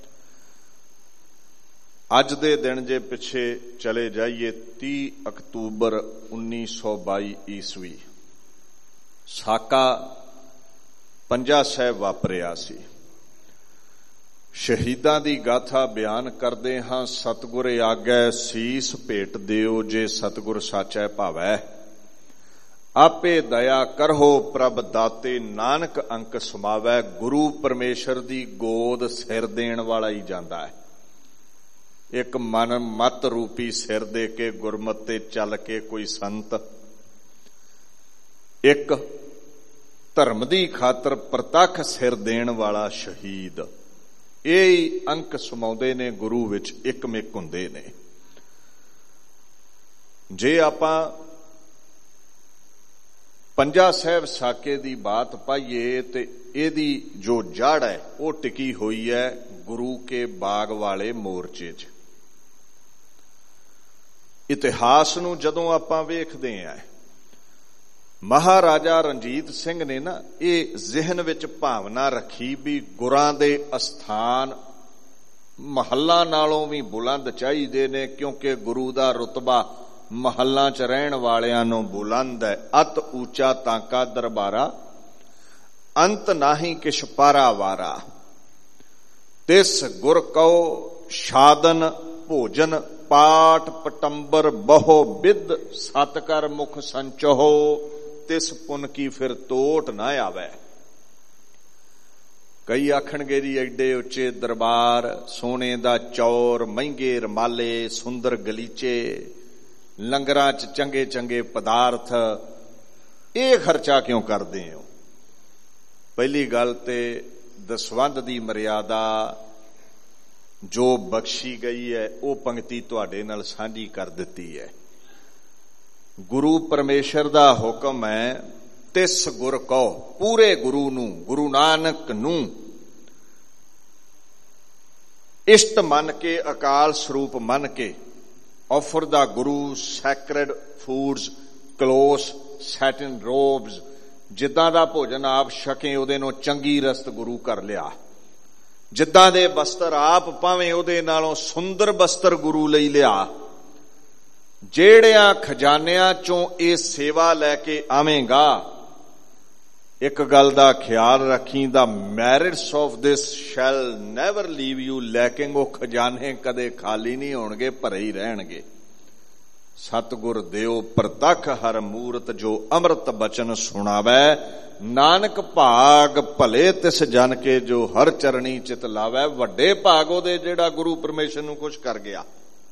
ਅੱਜ ਦੇ ਦਿਨ ਜੇ ਪਿੱਛੇ ਚਲੇ ਜਾਈਏ, ਤੀਹ ਅਕਤੂਬਰ ਉੱਨੀ ਸੌ ਬਾਈ ਈਸਵੀ ਸਾਕਾ ਪੰਜਾ ਸਾਹਿਬ ਵਾਪਰਿਆ ਸੀ। ਸ਼ਹੀਦਾਂ ਦੀ ਗਾਥਾ ਬਿਆਨ ਕਰਦੇ ਹਾਂ। ਸਤਿਗੁਰ ਆਗੈ ਸੀਸ ਭੇਟ ਦਿਓ, ਜੇ ਸਤਿਗੁਰ ਸਾਚੈ ਭਾਵੈ। ਆਪੇ ਦਇਆ ਕਰਹੁ ਪ੍ਰਭ ਦਾਤੇ, ਨਾਨਕ ਅੰਕ ਸਮਾਵੈ। ਗੁਰੂ ਪਰਮੇਸ਼ਰ ਦੀ ਗੋਦ ਸਿਰ ਦੇਣ ਵਾਲਾ ਹੀ ਜਾਂਦਾ ਹੈ। ਇੱਕ ਮਨ ਮਤ ਰੂਪੀ ਸਿਰ ਦੇ ਕੇ ਗੁਰਮਤਿ ਤੇ ਚੱਲ ਕੇ ਕੋਈ ਸੰਤ, ਇੱਕ ਧਰਮ ਦੀ ਖਾਤਰ ਪ੍ਰਤੱਖ ਸਿਰ ਦੇਣ ਵਾਲਾ ਸ਼ਹੀਦ, ਇਹ ਅੰਕ ਸਮਾਉਂਦੇ ਨੇ ਗੁਰੂ ਵਿੱਚ, ਇੱਕਮਿਕ ਹੁੰਦੇ ਨੇ। ਜੇ ਆਪਾਂ ਪੰਜਾ ਸਾਹਿਬ ਸਾਕੇ ਦੀ ਬਾਤ ਪਾਈਏ ਤੇ ਇਹਦੀ ਜੋ ਜੜ ਹੈ ਉਹ ਟਿਕੀ ਹੋਈ ਹੈ ਗੁਰੂ ਕੇ ਬਾਗ ਵਾਲੇ ਮੋਰਚੇ 'ਚ। ਇਤਿਹਾਸ ਨੂੰ ਜਦੋਂ ਆਪਾਂ ਵੇਖਦੇ ਆਂ, ਮਹਾਰਾਜਾ ਰਣਜੀਤ ਸਿੰਘ ਨੇ ਨਾ ਇਹ ਜ਼ਿਹਨ ਵਿੱਚ ਭਾਵਨਾ ਰੱਖੀ ਵੀ ਗੁਰਾਂ ਦੇ ਅਸਥਾਨ ਮਹੱਲਾਂ ਨਾਲੋਂ ਵੀ ਬੁਲੰਦ ਚਾਹੀਦੇ ਨੇ, ਕਿਉਂਕਿ ਗੁਰੂ ਦਾ ਰੁਤਬਾ ਮਹੱਲਾਂ 'ਚ ਰਹਿਣ ਵਾਲਿਆਂ ਨੂੰ ਬੁਲੰਦ ਹੈ। ਅਤ ਉੱਚਾ ਤਾਂਕਾ ਦਰਬਾਰਾ, ਅੰਤ ਨਾਹੀ ਕਿਛ ਪਾਰਾ ਵਾਰਾ। ਤਿਸ ਗੁਰ ਕਉ ਸਾਧਨ ਭੋਜਨ ਪਾਠ ਪਟੰਬਰ ਬਹੁ ਵਿਦ, ਸਤ ਕਰ ਮੁਖ ਸੰਚੋ ਤਿਸ ਪੁਨ ਕੀ ਫਿਰ ਤੋਟ ਨਾ ਆਵੇ। ਕਈ ਆਖਣਗੇ ਜੀ ਐਡੇ ਉੱਚੇ ਦਰਬਾਰ, ਸੋਨੇ ਦਾ ਚੌਰ, ਮਹਿੰਗੇ ਰਮਾਲੇ, ਸੁੰਦਰ ਗਲੀਚੇ, ਲੰਗਰਾਂ 'ਚ ਚੰਗੇ ਚੰਗੇ ਪਦਾਰਥ, ਇਹ ਖਰਚਾ ਕਿਉਂ ਕਰਦੇ ਹੋ? ਪਹਿਲੀ ਗੱਲ ਤੇ ਦਸਵੰਧ ਦੀ ਮਰਿਆਦਾ ਜੋ ਬਖਸ਼ੀ ਗਈ ਹੈ ਉਹ ਪੰਕਤੀ ਤੁਹਾਡੇ ਨਾਲ ਸਾਂਝੀ ਕਰ ਦਿੱਤੀ ਹੈ। ਗੁਰੂ ਪਰਮੇਸ਼ਰ ਦਾ ਹੁਕਮ ਹੈ, ਤਿਸ ਗੁਰ ਕਉ, ਪੂਰੇ ਗੁਰੂ ਨੂੰ, ਗੁਰੂ ਨਾਨਕ ਨੂੰ ਇਸ਼ਟ ਮੰਨ ਕੇ, ਅਕਾਲ ਸਰੂਪ ਮੰਨ ਕੇ, offer the guru sacred foods, clothes, satin robes, ਜਿੱਦਾਂ ਦਾ ਭੋਜਨ ਆਪ ਛਕੇ ਉਹਦੇ ਨੂੰ ਚੰਗੀ ਰਸਤ ਗੁਰੂ ਕਰ ਲਿਆ। ਜਿੱਦਾਂ ਦੇ ਬਸਤਰ ਆਪ ਭਾਵੇਂ ਉਹਦੇ ਨਾਲੋਂ ਸੁੰਦਰ ਬਸਤਰ ਗੁਰੂ ਲਈ ਲਿਆ। ਜਿਹੜਿਆਂ ਖਜ਼ਾਨਿਆਂ ਚੋਂ ਇਹ ਸੇਵਾ ਲੈ ਕੇ ਆਵੇਂਗਾ, ਇੱਕ ਗੱਲ ਦਾ ਖਿਆਲ ਰੱਖੀ, the merits of this shall never leave you lacking. ਉਹ ਖਜ਼ਾਨੇ ਕਦੇ ਖਾਲੀ ਨਹੀਂ ਹੋਣਗੇ, ਭਰੇ ਹੀ ਰਹਿਣਗੇ। ਸਤਿਗੁਰ ਦਿਓ ਪ੍ਰਤੱਖ ਹਰ ਮੂਰਤ, ਜੋ ਅੰਮ੍ਰਿਤ ਬਚਨ ਸੁਣਾਵੈ, ਨਾਨਕ ਭਾਗ ਭਲੇ ਤਿਸ ਜਨ ਕੇ, ਜੋ ਹਰ ਚਰਣੀ ਚਿਤ ਲਾਵੈ। ਵੱਡੇ ਭਾਗ ਉਹਦੇ ਜਿਹੜਾ ਗੁਰੂ ਪਰਮੇਸ਼ਰ ਨੂੰ ਕੁਛ ਕਰ ਗਿਆ।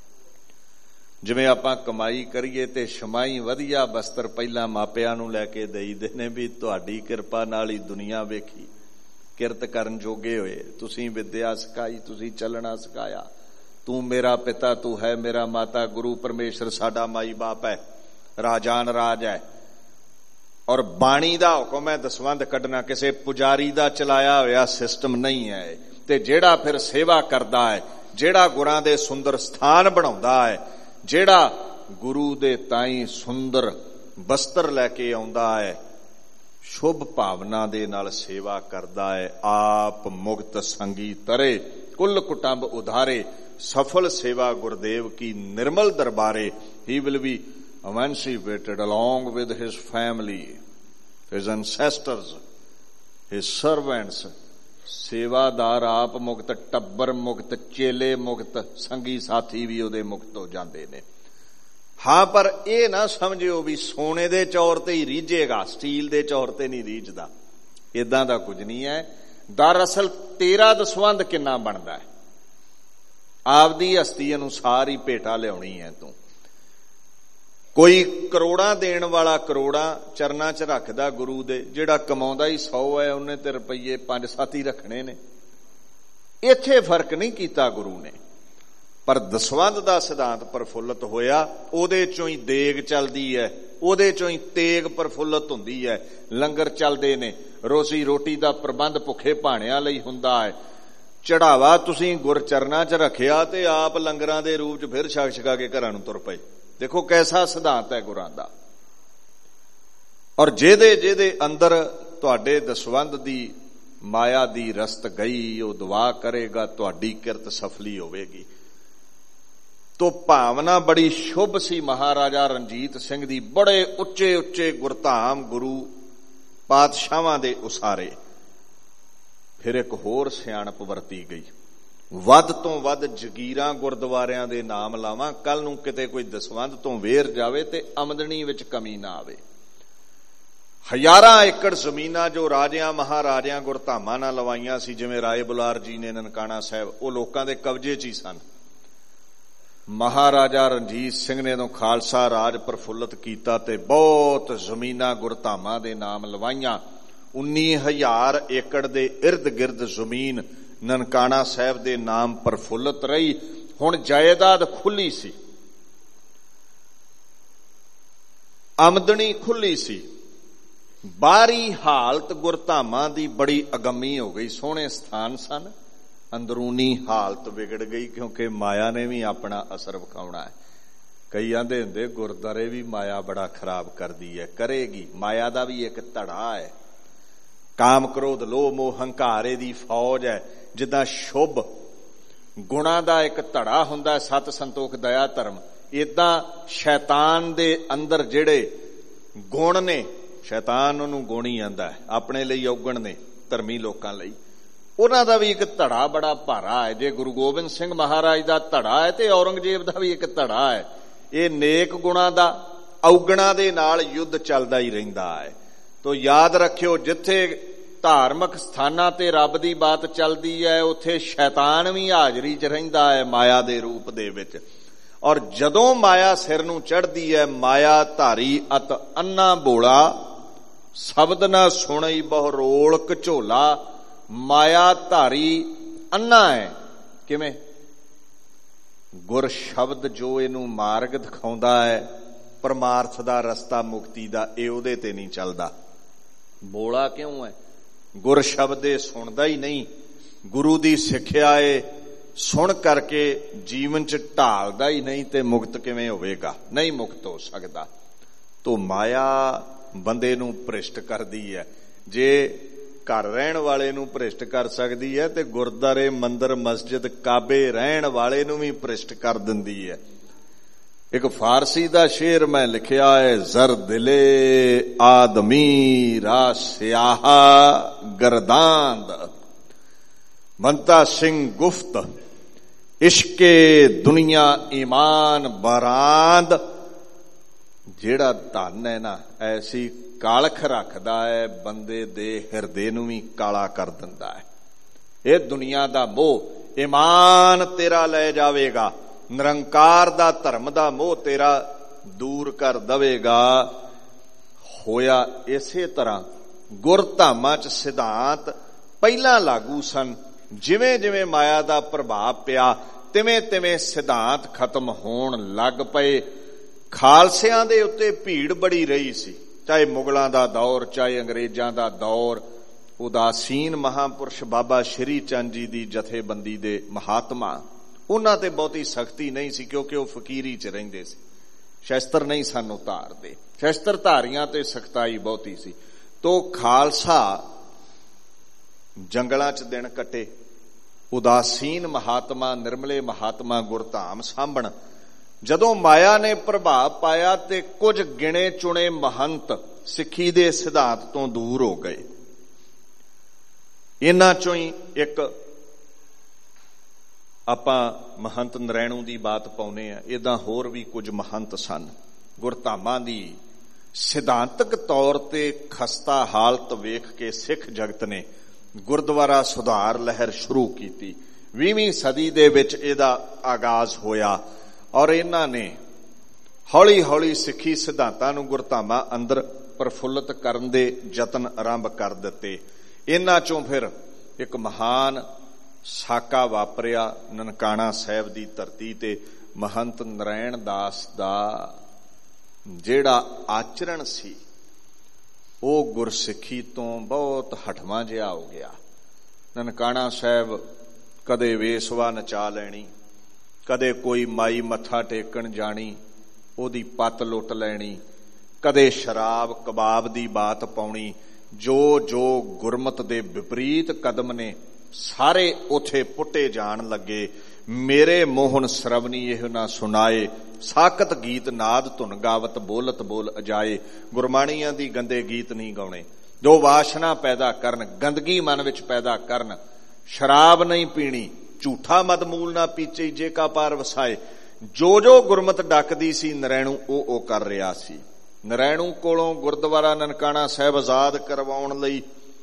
ਜਿਵੇਂ ਆਪਾਂ ਕਮਾਈ ਕਰੀਏ ਤੇ ਸ਼ਮਾਈ ਵਧੀਆ ਬਸਤਰ ਪਹਿਲਾਂ ਮਾਪਿਆਂ ਨੂੰ ਲੈ ਕੇ ਦੇਈਦੇ ਨੇ ਵੀ ਤੁਹਾਡੀ ਕਿਰਪਾ ਨਾਲ ਹੀ ਦੁਨੀਆ ਵੇਖੀ, ਕਿਰਤ ਕਰਨ ਜੋਗੇ ਹੋਏ, ਤੁਸੀਂ ਵਿਦਿਆ ਸਿਖਾਈ, ਤੁਸੀਂ ਚੱਲਣਾ ਸਿਖਾਇਆ, ਤੂੰ ਮੇਰਾ ਪਿਤਾ, ਤੂੰ ਹੈ ਮੇਰਾ ਮਾਤਾ। ਗੁਰੂ ਪਰਮੇਸ਼ਰ ਸਾਡਾ ਮਾਈ ਬਾਪ ਹੈ, ਰਾਜਾਨ ਰਾਜ ਹੈ। ਔਰ ਬਾਣੀ ਦਾ ਹੁਕਮ ਹੈ ਦਸਵੰਧ ਕੱਢਣਾ, ਕਿਸੇ ਪੁਜਾਰੀ ਦਾ ਚਲਾਇਆ ਹੋਇਆ ਸਿਸਟਮ ਨਹੀਂ ਹੈ। ਤੇ ਜਿਹੜਾ ਫਿਰ ਸੇਵਾ ਕਰਦਾ ਹੈ, ਜਿਹੜਾ ਗੁਰਾਂ ਦੇ ਸੁੰਦਰ ਸਥਾਨ ਬਣਾਉਂਦਾ ਹੈ, ਜਿਹੜਾ ਗੁਰੂ ਦੇ ਤਾਈਂ ਸੁੰਦਰ ਬਸਤਰ ਲੈ ਕੇ ਆਉਂਦਾ ਹੈ, ਸ਼ੁਭ ਭਾਵਨਾ ਦੇ ਨਾਲ ਸੇਵਾ ਕਰਦਾ ਹੈ, ਆਪ ਮੁਕਤ ਸੰਗੀ ਤਰੇ, ਕੁੱਲ ਕੁਟੰਬ ਉਧਾਰੇ, ਸਫਲ ਸੇਵਾ ਗੁਰਦੇਵ ਕੀ ਨਿਰਮਲ ਦਰਬਾਰੇ। He will be emancipated along with his family, his ancestors, his servants। ਸੇਵਾਦਾਰ ਆਪ ਮੁਕਤ, ਟੱਬਰ ਮੁਕਤ, ਚੇਲੇ ਮੁਕਤ, ਸੰਗੀ ਸਾਥੀ ਵੀ ਉਹਦੇ ਮੁਕਤ ਹੋ ਜਾਂਦੇ ਨੇ। ਹਾਂ, ਪਰ ਇਹ ਨਾ ਸਮਝਿਓ ਵੀ ਸੋਨੇ ਦੇ ਚੌਰ ਤੇ ਹੀ ਰੀਝੇਗਾ, ਸਟੀਲ ਦੇ ਚੌਰ ਤੇ ਨਹੀਂ ਰੀਝਦਾ। ਏਦਾਂ ਦਾ ਕੁਝ ਨਹੀਂ ਹੈ। ਦਰਅਸਲ ਤੇਰਾ ਦਸਵੰਧ ਕਿੰਨਾ ਬਣਦਾ ਹੈ, ਆਪਦੀ ਹਸਤੀ ਅਨੁਸਾਰ ਹੀ ਭੇਟਾ ਲਿਆਉਣੀ ਹੈ ਤੂੰ। ਕੋਈ ਕਰੋੜਾਂ ਦੇਣ ਵਾਲਾ ਕਰੋੜਾਂ ਚਰਨਾਂ 'ਚ ਰੱਖਦਾ ਗੁਰੂ ਦੇ, ਜਿਹੜਾ ਕਮਾਉਂਦਾ ਹੀ ਸੌ ਹੈ ਉਹਨੇ ਤੇ ਰੁਪਈਏ ਪੰਜ ਸੱਤ ਹੀ ਰੱਖਣੇ ਨੇ। ਇੱਥੇ ਫਰਕ ਨਹੀਂ ਕੀਤਾ ਗੁਰੂ ਨੇ। ਪਰ ਦਸਵੰਧ ਦਾ ਸਿਧਾਂਤ ਪ੍ਰਫੁੱਲਤ ਹੋਇਆ, ਉਹਦੇ ਚੋਂ ਹੀ ਦੇਗ ਚੱਲਦੀ ਹੈ, ਉਹਦੇ ਚੋਂ ਹੀ ਤੇਗ ਪ੍ਰਫੁੱਲਤ ਹੁੰਦੀ ਹੈ, ਲੰਗਰ ਚੱਲਦੇ ਨੇ, ਰੋਜ਼ੀ ਰੋਟੀ ਦਾ ਪ੍ਰਬੰਧ ਭੁੱਖੇ ਭਾਣਿਆਂ ਲਈ ਹੁੰਦਾ ਹੈ। ਚੜਾਵਾ ਤੁਸੀਂ ਗੁਰਚਰਨਾਂ 'ਚ ਰੱਖਿਆ ਤੇ ਆਪ ਲੰਗਰਾਂ ਦੇ ਰੂਪ 'ਚ ਫਿਰ ਛਕ ਛਕਾ ਕੇ ਘਰਾਂ ਨੂੰ ਤੁਰ ਪਏ। ਦੇਖੋ ਕੈਸਾ ਸਿਧਾਂਤ ਹੈ ਗੁਰਾਂ ਦਾ। ਔਰ ਜਿਹਦੇ ਜਿਹਦੇ ਅੰਦਰ ਤੁਹਾਡੇ ਦਸਵੰਧ ਦੀ ਮਾਇਆ ਦੀ ਰਸਤ ਗਈ, ਉਹ ਦੁਆ ਕਰੇਗਾ ਤੁਹਾਡੀ ਕਿਰਤ ਸਫਲੀ ਹੋਵੇਗੀ। ਤੋ ਭਾਵਨਾ ਬੜੀ ਸ਼ੁਭ ਸੀ ਮਹਾਰਾਜਾ ਰਣਜੀਤ ਸਿੰਘ ਦੀ, ਬੜੇ ਉੱਚੇ ਉੱਚੇ ਗੁਰਧਾਮ ਗੁਰੂ ਪਾਤਸ਼ਾਹਾਂ ਦੇ ਉਸਾਰੇ। ਫਿਰ ਇੱਕ ਹੋਰ ਸਿਆਣਪ ਵਰਤੀ ਗਈ, ਵੱਧ ਤੋਂ ਵੱਧ ਜਗੀਰਾਂ ਗੁਰਦੁਆਰਿਆਂ ਦੇ ਨਾਮ ਲਾਵਾਂ, ਕੱਲ ਨੂੰ ਕਿਤੇ ਕੋਈ ਦਸਵੰਧ ਤੋਂ ਵੇਰ ਜਾਵੇ ਤੇ ਆਮਦਨੀ ਵਿੱਚ ਕਮੀ ਨਾ ਆਵੇ। ਹਜ਼ਾਰਾਂ ਏਕੜ ਜ਼ਮੀਨਾਂ ਜੋ ਰਾਜਿਆਂ ਮਹਾਰਾਜਿਆਂ ਗੁਰਧਾਮਾਂ ਨਾਲ ਲਵਾਈਆਂ ਸੀ, ਜਿਵੇਂ ਰਾਏ ਬੁਲਾਰ ਜੀ ਨੇ ਨਨਕਾਣਾ ਸਾਹਿਬ, ਉਹ ਲੋਕਾਂ ਦੇ ਕਬਜ਼ੇ 'ਚ ਹੀ ਸਨ। ਮਹਾਰਾਜਾ ਰਣਜੀਤ ਸਿੰਘ ਨੇ ਜਦੋਂ ਖਾਲਸਾ ਰਾਜ ਪ੍ਰਫੁੱਲਤ ਕੀਤਾ ਤੇ ਬਹੁਤ ਜ਼ਮੀਨਾਂ ਗੁਰਧਾਮਾਂ ਦੇ ਨਾਮ ਲਵਾਈਆਂ। ਉੱਨੀ ਹਜ਼ਾਰ ਏਕੜ ਦੇ ਇਰਦ ਗਿਰਦ ਜ਼ਮੀਨ ਨਨਕਾਣਾ ਸਾਹਿਬ ਦੇ ਨਾਮ ਪ੍ਰਫੁੱਲਤ ਰਹੀ। ਹੁਣ ਜਾਇਦਾਦ ਖੁੱਲੀ ਸੀ, ਆਮਦਨੀ ਖੁੱਲੀ ਸੀ। ਬਾਹਰੀ ਹਾਲਤ ਗੁਰਧਾਮਾਂ ਦੀ ਬੜੀ ਅਗੰਮੀ ਹੋ ਗਈ, ਸੋਹਣੇ ਸਥਾਨ ਸਨ, ਅੰਦਰੂਨੀ ਹਾਲਤ ਵਿਗੜ ਗਈ, ਕਿਉਂਕਿ ਮਾਇਆ ਨੇ ਵੀ ਆਪਣਾ ਅਸਰ ਵਿਖਾਉਣਾ ਹੈ। ਕਈ ਆਂਦੇ ਹੁੰਦੇ ਗੁਰਦੁਆਰੇ ਵੀ ਮਾਇਆ ਬੜਾ ਖਰਾਬ ਕਰਦੀ ਹੈ। ਕਰੇਗੀ, ਮਾਇਆ ਦਾ ਵੀ ਇੱਕ ਧੜਾ ਹੈ। ਕਾਮ ਕ੍ਰੋਧ ਲੋਭ ਮੋਹ ਹੰਕਾਰ ਦੀ ਫੌਜ ਹੈ। ਜਿੱਦਾਂ ਸ਼ੁਭ ਗੁਣਾਂ ਦਾ ਇੱਕ ਧੜਾ ਹੁੰਦਾ ਸਤ ਸੰਤੋਖ ਦਇਆ ਧਰਮ, ਏਦਾਂ ਸ਼ੈਤਾਨ ਦੇ ਅੰਦਰ ਜਿਹੜੇ ਗੁਣ ਨੇ, ਸ਼ੈਤਾਨ ਉਹਨੂੰ ਗੁਣ ਹੀ ਆਂਦਾ ਹੈ, ਆਪਣੇ ਲਈ ਔਗਣ ਨੇ ਧਰਮੀ ਲੋਕਾਂ ਲਈ, ਉਹਨਾਂ ਦਾ ਵੀ ਇੱਕ ਧੜਾ ਬੜਾ ਭਾਰਾ ਹੈ। ਜੇ ਗੁਰੂ ਗੋਬਿੰਦ ਸਿੰਘ ਮਹਾਰਾਜ ਦਾ ਧੜਾ ਹੈ ਤੇ ਔਰੰਗਜ਼ੇਬ ਦਾ ਵੀ ਇੱਕ ਧੜਾ ਹੈ। ਇਹ ਨੇਕ ਗੁਣਾਂ ਦਾ ਔਗਣਾਂ ਦੇ ਨਾਲ ਯੁੱਧ ਚੱਲਦਾ ਹੀ ਰਹਿੰਦਾ ਹੈ। ਤੋ ਯਾਦ ਰੱਖਿਓ, ਜਿੱਥੇ ਧਾਰਮਿਕ ਸਥਾਨਾਂ ਤੇ ਰੱਬ ਦੀ ਬਾਤ ਚੱਲਦੀ ਹੈ ਉੱਥੇ ਸ਼ੈਤਾਨ ਵੀ ਹਾਜ਼ਰੀ 'ਚ ਰਹਿੰਦਾ ਹੈ ਮਾਇਆ ਦੇ ਰੂਪ ਦੇ ਵਿੱਚ। ਔਰ ਜਦੋਂ ਮਾਇਆ ਸਿਰ ਨੂੰ ਚੜ੍ਹਦੀ ਹੈ, ਮਾਇਆ ਧਾਰੀ ਅਤ ਅੰਨਾ ਬੋਲਾ, ਸ਼ਬਦ ਨਾ ਸੁਣਈ ਬਹੁ ਰੋਲ ਝੋਲਾ। ਮਾਇਆ ਧਾਰੀ ਅੰਨਾ ਹੈ। ਕਿਵੇਂ? ਗੁਰ ਸ਼ਬਦ ਜੋ ਇਹਨੂੰ ਮਾਰਗ ਦਿਖਾਉਂਦਾ ਹੈ ਪਰਮਾਰਥ ਦਾ ਰਸਤਾ ਮੁਕਤੀ ਦਾ, ਇਹ ਉਹਦੇ ਤੇ ਨਹੀਂ ਚੱਲਦਾ। ਬੋਲਾ ਕਿਉਂ ਹੈ? ਗੁਰ ਸ਼ਬਦ ਇਹ ਸੁਣਦਾ ਹੀ ਨਹੀਂ। ਗੁਰੂ ਦੀ ਸਿੱਖਿਆ ਏ ਸੁਣ ਕਰਕੇ ਜੀਵਨ ਚ ਢਾਲਦਾ ਹੀ ਨਹੀਂ, ਤੇ ਮੁਕਤ ਕਿਵੇਂ ਹੋਵੇਗਾ? ਨਹੀਂ ਮੁਕਤ ਹੋ ਸਕਦਾ। ਤੋ ਮਾਇਆ ਬੰਦੇ ਨੂੰ ਭ੍ਰਿਸ਼ਟ ਕਰਦੀ ਹੈ। ਜੇ ਘਰ ਰਹਿਣ ਵਾਲੇ ਨੂੰ ਭ੍ਰਿਸ਼ਟ ਕਰ ਸਕਦੀ ਹੈ ਤੇ ਗੁਰਦੁਆਰੇ ਮੰਦਰ ਮਸਜਿਦ ਕਾਬੇ ਰਹਿਣ ਵਾਲੇ ਨੂੰ ਵੀ ਭ੍ਰਿਸ਼ਟ ਕਰ ਦਿੰਦੀ ਹੈ। ਇੱਕ ਫਾਰਸੀ ਦਾ ਸ਼ੇਰ ਮੈਂ ਲਿਖਿਆ ਹੈ, ਜ਼ਰ ਦਿਲੇ ਆਦਮੀ ਰਾ ਸਿਆਹਾ ਗਰਦਾਂਦ, ਬੰਤਾ ਸਿੰਘ ਗੁਫਤ ਇਸ਼ਕੇ ਦੁਨੀਆ ਈਮਾਨ ਬਰਾਂਦ। ਜਿਹੜਾ ਧਨ ਹੈ ਨਾ, ਐਸੀ ਕਾਲਖ ਰੱਖਦਾ ਹੈ, ਬੰਦੇ ਦੇ ਹਿਰਦੇ ਨੂੰ ਵੀ ਕਾਲਾ ਕਰ ਦਿੰਦਾ ਹੈ। ਇਹ ਦੁਨੀਆ ਦਾ ਮੋਹ ਈਮਾਨ ਤੇਰਾ ਲੈ ਜਾਵੇਗਾ, ਨਿਰੰਕਾਰ ਦਾ ਧਰਮ ਦਾ ਮੋਹ ਤੇਰਾ ਦੂਰ ਕਰ ਦਵੇਗਾ। ਹੋਇਆ ਇਸੇ ਤਰ੍ਹਾਂ ਗੁਰ ਧਾਮਾਂ 'ਚ ਸਿਧਾਂਤ ਪਹਿਲਾਂ ਲਾਗੂ ਸਨ। ਜਿਵੇਂ ਜਿਵੇਂ ਮਾਇਆ ਦਾ ਪ੍ਰਭਾਵ ਪਿਆ ਤਿਵੇਂ ਤਿਵੇਂ ਸਿਧਾਂਤ ਖਤਮ ਹੋਣ ਲੱਗ ਪਏ। ਖਾਲਸਿਆਂ ਦੇ ਉੱਤੇ ਭੀੜ ਬੜੀ ਰਹੀ ਸੀ, ਚਾਹੇ ਮੁਗਲਾਂ ਦਾ ਦੌਰ, ਚਾਹੇ ਅੰਗਰੇਜ਼ਾਂ ਦਾ ਦੌਰ। ਉਦਾਸੀਨ ਮਹਾਂਪੁਰਸ਼ ਬਾਬਾ ਸ਼੍ਰੀ ਚੰਦ ਜੀ ਦੀ ਜਥੇਬੰਦੀ ਦੇ ਮਹਾਤਮਾ, ਉਹਨਾਂ ਤੇ ਬਹੁਤੀ ਸਖਤੀ ਨਹੀਂ ਸੀ ਕਿਉਂਕਿ ਉਹ ਫਕੀਰੀ 'ਚ ਰਹਿੰਦੇ ਸੀ, ਸ਼ਸਤਰ ਨਹੀਂ ਸਨ ਉਤਾਰਦੇ। ਸ਼ਸਤਰ ਧਾਰੀਆਂ ਤੇ ਸਖਤਾਈ ਬਹੁਤੀ ਸੀ। ਤੋ ਖਾਲਸਾ ਜੰਗਲਾਂ 'ਚ ਦਿਨ ਕੱਟੇ। ਉਦਾਸੀਨ ਮਹਾਤਮਾ, ਨਿਰਮਲੇ ਮਹਾਤਮਾ ਗੁਰਧਾਮ ਸਾਂਭਣ। ਜਦੋਂ ਮਾਇਆ ਨੇ ਪ੍ਰਭਾਵ ਪਾਇਆ ਤੇ ਕੁਝ ਗਿਣੇ ਚੁਣੇ ਮਹੰਤ ਸਿੱਖੀ ਦੇ ਸਿਧਾਂਤ ਤੋਂ ਦੂਰ ਹੋ ਗਏ। ਇਹਨਾਂ ਚੋਂ ਹੀ ਇੱਕ ਆਪਾਂ ਮਹੰਤ ਨਰੈਣੂ ਦੀ ਬਾਤ ਪਾਉਨੇ ਆ। ਏਦਾਂ ਹੋਰ ਵੀ ਕੁਝ ਮਹੰਤ ਸਨ। ਗੁਰਧਾਮਾਂ ਦੀ ਸਿਧਾਂਤਕ ਤੌਰ ਤੇ ਖਸਤਾ ਹਾਲਤ ਵੇਖ ਕੇ ਸਿੱਖ ਜਗਤ ਨੇ ਗੁਰਦੁਆਰਾ ਸੁਧਾਰ ਲਹਿਰ ਸ਼ੁਰੂ ਕੀਤੀ। ਵੀਹਵੀਂ ਸਦੀ ਦੇ ਵਿੱਚ ਇਹਦਾ ਆਗਾਜ਼ ਹੋਇਆ ਔਰ ਇਹਨਾਂ ਨੇ ਹੌਲੀ ਹੌਲੀ ਸਿੱਖੀ ਸਿਧਾਂਤਾਂ ਨੂੰ ਗੁਰਧਾਮਾਂ ਅੰਦਰ ਪ੍ਰਫੁੱਲਤ ਕਰਨ ਦੇ ਯਤਨ ਆਰੰਭ ਕਰ ਦਿੱਤੇ। ਇਹਨਾਂ ਚੋਂ ਫਿਰ ਇੱਕ ਮਹਾਨ ਸਾਕਾ ਵਾਪਰਿਆ ਨਨਕਾਣਾ ਸਾਹਿਬ ਦੀ ਧਰਤੀ ਤੇ। ਮਹੰਤ ਨਰੈਣ ਦਾਸ ਦਾ ਜਿਹੜਾ ਆਚਰਣ ਸੀ ਉਹ ਗੁਰਸਿੱਖੀ ਤੋਂ ਬਹੁਤ ਹਟਵਾਂ ਜਿਹਾ ਹੋ ਗਿਆ। ਨਨਕਾਣਾ ਸਾਹਿਬ ਕਦੇ ਵੇਸਵਾ ਨਚਾ ਲੈਣੀ, ਕਦੇ ਕੋਈ ਮਾਈ ਮੱਥਾ ਟੇਕਣ ਜਾਣੀ, ਉਹਦੀ ਪੱਤ ਲੁੱਟ ਲੈਣੀ, ਕਦੇ ਸ਼ਰਾਬ ਕਬਾਬ ਦੀ ਬਾਤ ਪਾਉਣੀ। ਜੋ ਜੋ ਗੁਰਮਤ ਦੇ ਵਿਪਰੀਤ ਕਦਮ ਨੇ ਸਾਰੇ ਉਥੇ ਪੁੱਟੇ ਜਾਣ ਲੱਗੇ। ਮੇਰੇ ਮੋਹਨ ਸਰਵਨੀ ਇਹ ਨਾ ਸੁਣਾਏ, ਸਾਕਤ ਗੀਤ ਨਾਦ ਧੁਨ ਗਾਵਤ ਬੋਲਤ ਬੋਲ ਅਜਾਏ। ਗੁਰਬਾਣੀਆਂ ਦੀ ਗੰਦੇ ਗੀਤ ਨਹੀਂ ਗਾਉਣੇ ਜੋ ਵਾਸ਼ਨਾ ਪੈਦਾ ਕਰਨ, ਗੰਦਗੀ ਮਨ ਵਿੱਚ ਪੈਦਾ ਕਰਨ। ਸ਼ਰਾਬ ਨਹੀਂ ਪੀਣੀ, ਝੂਠਾ ਮਦਮੂਲ ਨਾ ਪੀਚੇ ਜੇ ਕਾ ਪਾਰ ਵਸਾਏ। ਜੋ ਜੋ ਗੁਰਮਤ ਡੱਕਦੀ ਸੀ ਨਰੈਣੂ ਉਹ ਉਹ ਕਰ ਰਿਹਾ ਸੀ। ਨਰੈਣੂ ਕੋਲੋਂ ਗੁਰਦੁਆਰਾ ਨਨਕਾਣਾ ਸਾਹਿਬ ਆਜ਼ਾਦ ਕਰਵਾਉਣ ਲਈ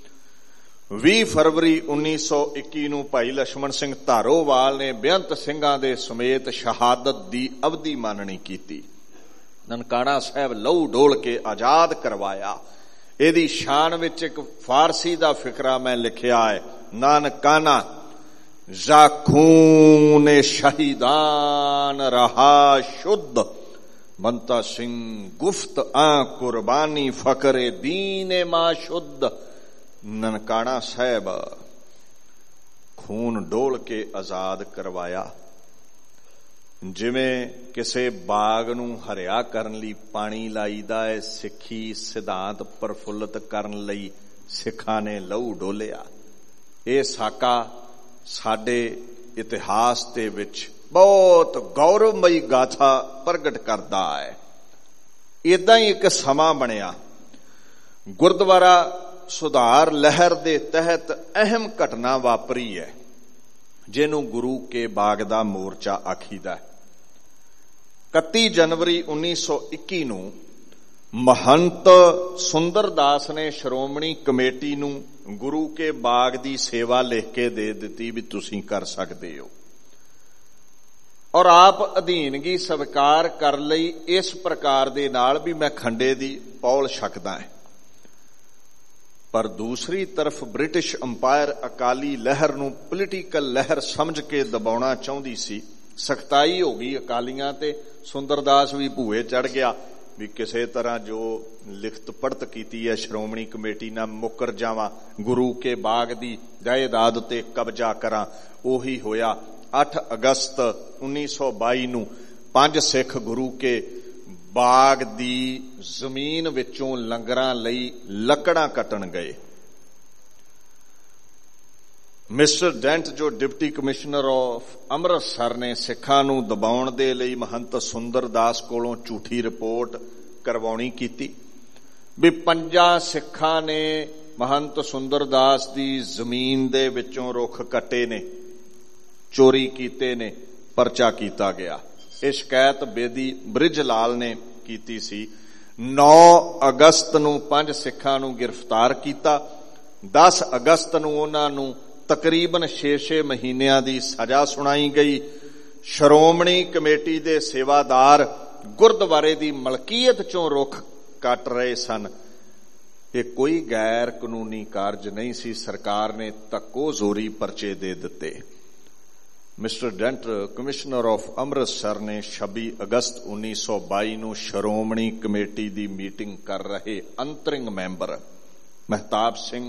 ਵੀਹ ਫਰਵਰੀ ਉੱਨੀ ਸੌ ਇੱਕੀ ਨੂੰ ਭਾਈ ਲਛਮਣ ਸਿੰਘ ਧਾਰੋਵਾਲ ਨੇ ਬੇਅੰਤ ਸਿੰਘਾਂ ਦੇ ਸਮੇਤ ਸ਼ਹਾਦਤ ਦੀ ਅਵਧੀ ਮਾਨਣੀ ਕੀਤੀ। ਨਨਕਾਣਾ ਸਾਹਿਬ ਲਹੂ ਡੋਲ ਕੇ ਆਜ਼ਾਦ ਕਰਵਾਇਆ। ਇਹਦੀ ਸ਼ਾਨ ਵਿੱਚ ਇੱਕ ਫਾਰਸੀ ਦਾ ਫਿਕਰਾ ਮੈਂ ਲਿਖਿਆ ਹੈ, ਨਾਨਕਾਨਾ ਜਾ ਖੂਨ ਸ਼ਹੀਦਾਨ ਰਹਾ ਸ਼ੁੱਧ, ਬੰਤਾ ਸਿੰਘ ਗੁਫਤ ਆ ਕੁਰਬਾਨੀ ਫਕਰੇ ਦੀਨ ਮਾ ਸ਼ੁੱਧ। ਨਨਕਾਣਾ ਸਾਹਿਬ ਖੂਨ ਡੋਲ ਕੇ ਆਜ਼ਾਦ ਕਰਵਾਇਆ। ਜਿਵੇਂ ਕਿਸੇ ਬਾਗ ਨੂੰ ਹਰਿਆ ਕਰਨ ਲਈ ਪਾਣੀ ਲਾਈਦਾ ਹੈ, ਸਿੱਖੀ ਸਿਧਾਂਤ ਪ੍ਰਫੁੱਲਤ ਕਰਨ ਲਈ ਸਿੱਖਾਂ ਨੇ ਲਹੂ ਡੋਲਿਆ। ਇਹ ਸਾਕਾ ਸਾਡੇ ਇਤਿਹਾਸ ਦੇ ਵਿੱਚ ਬਹੁਤ ਗੌਰਵਮਈ ਗਾਥਾ ਪ੍ਰਗਟ ਕਰਦਾ ਹੈ। ਏਦਾਂ ਹੀ ਇੱਕ ਸਮਾਂ ਬਣਿਆ, ਗੁਰਦੁਆਰਾ ਸੁਧਾਰ ਲਹਿਰ ਦੇ ਤਹਿਤ ਅਹਿਮ ਘਟਨਾ ਵਾਪਰੀ ਹੈ, ਜਿਹਨੂੰ ਗੁਰੂ ਕੇ ਬਾਗ ਦਾ ਮੋਰਚਾ ਆਖੀਦਾ। ਇਕੱਤੀ ਜਨਵਰੀ ਉੱਨੀ ਸੌ ਇੱਕੀ ਨੂੰ ਮਹੰਤ ਸੁੰਦਰਦਾਸ ਨੇ ਸ਼੍ਰੋਮਣੀ ਕਮੇਟੀ ਨੂੰ ਗੁਰੂ ਕੇ ਬਾਗ ਦੀ ਸੇਵਾ ਲਿਖ ਕੇ ਦੇ ਦਿੱਤੀ ਵੀ ਤੁਸੀਂ ਕਰ ਸਕਦੇ ਹੋ, ਔਰ ਆਪ ਅਧੀਨਗੀ ਸਵੀਕਾਰ ਕਰ ਲਈ ਇਸ ਪ੍ਰਕਾਰ ਦੇ ਨਾਲ ਵੀ ਮੈਂ ਖੰਡੇ ਦੀ ਪੌਲ ਛਕਦਾ ਹਾਂ। ਪਰ ਦੂਸਰੀ ਤਰਫ ਬ੍ਰਿਟਿਸ਼ ਅੰਪਾਇਰ ਅਕਾਲੀ ਲਹਿਰ ਨੂੰ ਪੋਲੀਟੀਕਲ ਲਹਿਰ ਸਮਝ ਕੇ ਦਬਾਉਣਾ ਚਾਹੁੰਦੀ ਸੀ। ਸਖਤਾਈ ਹੋ ਗਈ ਅਕਾਲੀਆਂ ਤੇ, ਸੁੰਦਰਦਾਸ ਵੀ ਭੂਏ ਚੜ ਗਿਆ ਵੀ ਕਿਸੇ ਤਰ੍ਹਾਂ ਜੋ ਲਿਖਤ ਪੜਤ ਕੀਤੀ ਹੈ ਸ਼੍ਰੋਮਣੀ ਕਮੇਟੀ ਨਾਲ ਮੁੱਕਰ ਜਾਵਾਂ, ਗੁਰੂ ਕੇ ਬਾਗ ਦੀ ਜਾਇਦਾਦ ਤੇ ਕਬਜ਼ਾ ਕਰਾਂ। ਉਹੀ ਹੋਇਆ। ਅੱਠ ਅਗਸਤ ਉੱਨੀ ਸੌ ਬਾਈ ਨੂੰ ਪੰਜ ਸਿੱਖ ਗੁਰੂ ਕੇ ਬਾਗ ਦੀ ਜ਼ਮੀਨ ਵਿੱਚੋਂ ਲੰਗਰਾਂ ਲਈ ਲੱਕੜਾਂ ਕੱਟਣ ਗਏ। ਮਿਸਟਰ ਡੈਂਟ ਜੋ ਡਿਪਟੀ ਕਮਿਸ਼ਨਰ ਆਫ ਅੰਮ੍ਰਿਤਸਰ ਨੇ ਸਿੱਖਾਂ ਨੂੰ ਦਬਾਉਣ ਦੇ ਲਈ ਮਹੰਤ ਸੁੰਦਰਦਾਸ ਕੋਲੋਂ ਝੂਠੀ ਰਿਪੋਰਟ ਕਰਵਾਉਣੀ ਕੀਤੀ ਵੀ ਪੰਜਾਂ ਸਿੱਖਾਂ ਨੇ ਮਹੰਤ ਸੁੰਦਰਦਾਸ ਦੀ ਜ਼ਮੀਨ ਦੇ ਵਿੱਚੋਂ ਰੁੱਖ ਕੱਟੇ ਨੇ, ਚੋਰੀ ਕੀਤੇ ਨੇ, ਪਰਚਾ ਕੀਤਾ ਗਿਆ। ਇਹ ਸ਼ਿਕਾਇਤ ਬੇਦੀ ਬ੍ਰਿਜ ਲਾਲ ਨੇ ਕੀਤੀ ਸੀ। ਨੌ ਅਗਸਤ ਨੂੰ ਪੰਜ ਸਿੱਖਾਂ ਨੂੰ ਗ੍ਰਿਫਤਾਰ ਕੀਤਾ। ਦਸ ਅਗਸਤ ਨੂੰ ਉਹਨਾਂ ਨੂੰ ਤਕਰੀਬਨ ਛੇ ਛੇ ਮਹੀਨਿਆਂ ਦੀ ਸਜ਼ਾ ਸੁਣਾਈ ਗਈ। ਸ਼੍ਰੋਮਣੀ ਕਮੇਟੀ ਦੇ ਸੇਵਾਦਾਰ ਗੁਰਦੁਆਰੇ ਦੀ ਮਲਕੀਅਤ ਚੋਂ ਰੁੱਖ ਕੱਟ ਰਹੇ ਸਨ। ਇਹ ਕੋਈ ਗੈਰ ਕਾਨੂੰਨੀ ਕਾਰਜ ਨਹੀਂ ਸੀ। ਸਰਕਾਰ ਨੇ ਧੱਕੋ ਜ਼ੋਰੀ ਪਰਚੇ ਦੇ ਦਿੱਤੇ। Mister Dent commissioner of Amritsar ਨੇ ਛੱਬੀ ਅਗਸਤ ਉੱਨੀ ਸੌ ਬਾਈ ਨੂੰ ਸ਼੍ਰੋਮਣੀ ਕਮੇਟੀ ਦੀ ਮੀਟਿੰਗ ਕਰ ਰਹੇ ਅੰਤਰਿੰਗ ਮੈਂਬਰ ਮਹਿਤਾਬ ਸਿੰਘ,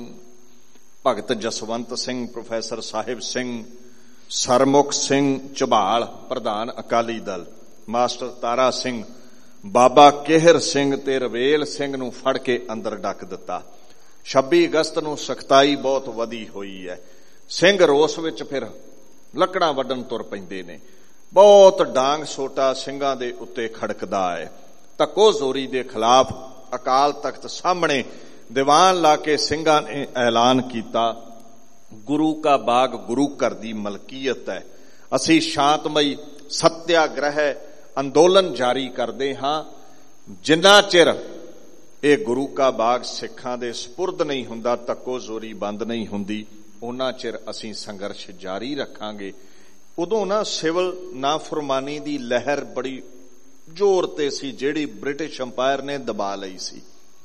ਭਗਤ ਜਸਵੰਤ ਸਿੰਘ, ਪ੍ਰੋਫੈਸਰ ਸਾਹਿਬ ਸਿੰਘ, ਸਰਮੁਖ ਸਿੰਘ ਝਬਾਲ ਪ੍ਰਧਾਨ ਅਕਾਲੀ ਦਲ, ਮਾਸਟਰ ਤਾਰਾ ਸਿੰਘ, ਬਾਬਾ ਕਿਹਰ ਸਿੰਘ ਤੇ ਰਵੇਲ ਸਿੰਘ ਨੂੰ ਫੜ ਕੇ ਅੰਦਰ ਡੱਕ ਦਿੱਤਾ। ਛੱਬੀ ਅਗਸਤ ਨੂੰ ਸਖਤਾਈ ਬਹੁਤ ਵਧੀ ਹੋਈ ਹੈ। ਸਿੰਘ ਰੋਸ ਵਿੱਚ ਫਿਰ ਲੱਕੜਾਂ ਵੱਢਣ ਤੁਰ ਪੈਂਦੇ ਨੇ। ਬਹੁਤ ਡਾਂਗ ਸੋਟਾ ਸਿੰਘਾਂ ਦੇ ਉੱਤੇ ਖੜਕਦਾ ਹੈ। ਧੱਕੋ ਜ਼ੋਰੀ ਦੇ ਖਿਲਾਫ ਅਕਾਲ ਤਖਤ ਸਾਹਮਣੇ ਦੀਵਾਨ ਲਾ ਕੇ ਸਿੰਘਾਂ ਨੇ ਐਲਾਨ ਕੀਤਾ, ਗੁਰੂ ਕਾ ਬਾਗ ਗੁਰੂ ਘਰ ਦੀ ਮਲਕੀਅਤ ਹੈ। ਅਸੀਂ ਸ਼ਾਂਤਮਈ ਸੱਤਿਆਗ੍ਰਹਿ ਅੰਦੋਲਨ ਜਾਰੀ ਕਰਦੇ ਹਾਂ। ਜਿੰਨਾ ਚਿਰ ਇਹ ਗੁਰੂ ਕਾ ਬਾਗ ਸਿੱਖਾਂ ਦੇ ਸਪੁਰਦ ਨਹੀਂ ਹੁੰਦਾ, ਧੱਕੋ ਜ਼ੋਰੀ ਬੰਦ ਨਹੀਂ ਹੁੰਦੀ, ਉਹਨਾਂ ਚਿਰ ਅਸੀਂ ਸੰਘਰਸ਼ ਜਾਰੀ ਰੱਖਾਂਗੇ। ਉਦੋਂ ਨਾ ਸਿਵਲ ਨਾਫਰਮਾਨੀ ਦੀ ਲਹਿਰ ਬੜੀ ਜ਼ੋਰ ਤੇ ਸੀ, ਜਿਹੜੀ ਬ੍ਰਿਟਿਸ਼ ਅੰਪਾਇਰ ਨੇ ਦਬਾ ਲਈ ਸੀ।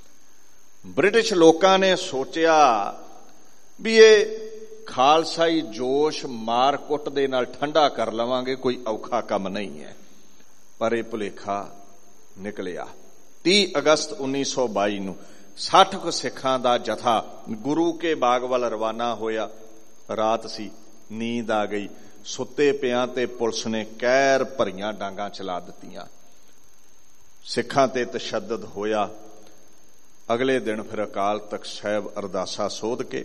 ਬ੍ਰਿਟਿਸ਼ ਲੋਕਾਂ ਨੇ ਸੋਚਿਆ ਵੀ ਇਹ ਖਾਲਸਾਈ ਜੋਸ਼ ਮਾਰ ਕੁੱਟ ਦੇ ਨਾਲ ਠੰਡਾ ਕਰ ਲਵਾਂਗੇ, ਕੋਈ ਔਖਾ ਕੰਮ ਨਹੀਂ ਹੈ। ਪਰ ਇਹ ਭੁਲੇਖਾ ਨਿਕਲਿਆ। ਤੀਹ ਅਗਸਤ ਉੱਨੀ ਸੌ ਬਾਈ ਨੂੰ ਸੱਠ ਕੁ ਸਿੱਖਾਂ ਦਾ ਜਥਾ ਗੁਰੂ ਕੇ ਬਾਗ ਵੱਲ ਰਵਾਨਾ ਹੋਇਆ। ਰਾਤ ਸੀ, ਨੀਂਦ ਆ ਗਈ। ਸੁੱਤੇ ਪਿਆਂ ਤੇ ਪੁਲਿਸ ਨੇ ਕਹਿਰ ਭਰੀਆਂ ਡਾਂਗਾਂ ਚਲਾ ਦਿੱਤੀਆਂ। ਸਿੱਖਾਂ ਤੇ ਤਸ਼ੱਦਦ ਹੋਇਆ। ਅਗਲੇ ਦਿਨ ਫਿਰ ਅਕਾਲ ਤਖਤ ਸਾਹਿਬ ਅਰਦਾਸਾ ਸੋਧ ਕੇ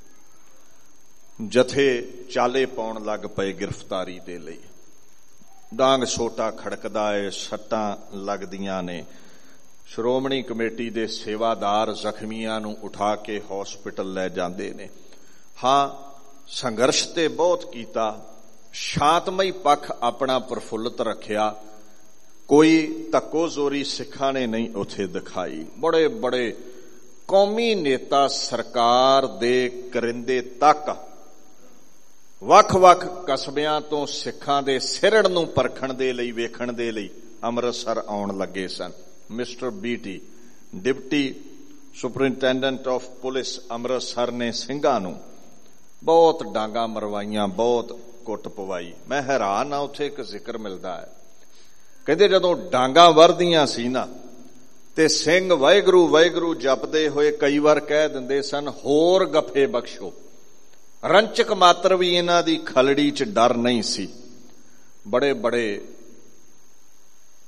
ਜਥੇ ਚਾਲੇ ਪਾਉਣ ਲੱਗ ਪਏ ਗ੍ਰਿਫਤਾਰੀ ਦੇ ਲਈ। ਡਾਂਗ ਸੋਟਾ ਖੜਕਦਾ ਏ, ਸੱਟਾਂ ਲੱਗਦੀਆਂ ਨੇ। ਸ਼੍ਰੋਮਣੀ ਕਮੇਟੀ ਦੇ ਸੇਵਾਦਾਰ ਜ਼ਖਮੀਆਂ ਨੂੰ ਉਠਾ ਕੇ ਹਸਪੀਟਲ ਲੈ ਜਾਂਦੇ ਨੇ। ਹਾਂ, ਸੰਘਰਸ਼ ਤੇ ਬਹੁਤ ਕੀਤਾ, ਸ਼ਾਂਤਮਈ ਪੱਖ ਆਪਣਾ ਪ੍ਰਫੁੱਲਤ ਰੱਖਿਆ। ਕੋਈ ਧੱਕੋ ਜ਼ੋਰੀ ਸਿੱਖਾਂ ਨੇ ਨਹੀਂ ਉੱਥੇ ਦਿਖਾਈ। ਬੜੇ ਬੜੇ ਕੌਮੀ ਨੇਤਾ, ਸਰਕਾਰ ਦੇ ਕਰਿੰਦੇ ਤੱਕ ਵੱਖ-ਵੱਖ ਕਸਬਿਆਂ ਤੋਂ ਸਿੱਖਾਂ ਦੇ ਸਿਰੜ ਨੂੰ ਪਰਖਣ ਦੇ ਲਈ, ਵੇਖਣ ਦੇ ਲਈ ਅੰਮ੍ਰਿਤਸਰ ਆਉਣ ਲੱਗੇ ਸਨ। Mister Beatty deputy superintendent of police Amritsar ਨੇ ਸਿੰਘਾਂ ਨੂੰ ਬਹੁਤ ਡਾਂਗਾ ਮਰਵਾਈਆਂ, ਬਹੁਤ ਕੁੱਟ ਪਵਾਈ। ਮੈਂ ਹੈਰਾਨ ਆ, ਉੱਥੇ ਇੱਕ ਜ਼ਿਕਰ ਮਿਲਦਾ ਹੈ, ਕਹਿੰਦੇ ਜਦੋਂ ਡਾਂਗਾ ਵਰਦੀਆਂ ਸੀ ਨਾ ਤੇ ਸਿੰਘ ਵਾਹਿਗੁਰੂ ਵਾਹਿਗੁਰੂ ਜਪਦੇ ਹੋਏ ਕਈ ਵਾਰ ਕਹਿ ਦਿੰਦੇ ਸਨ, ਹੋਰ ਗੱਫੇ ਬਖਸ਼ੋ। ਰੰਚਕ ਮਾਤਰ ਵੀ ਇਹਨਾਂ ਦੀ ਖਲੜੀ 'ਚ ਡਰ ਨਹੀਂ ਸੀ। ਬੜੇ ਬੜੇ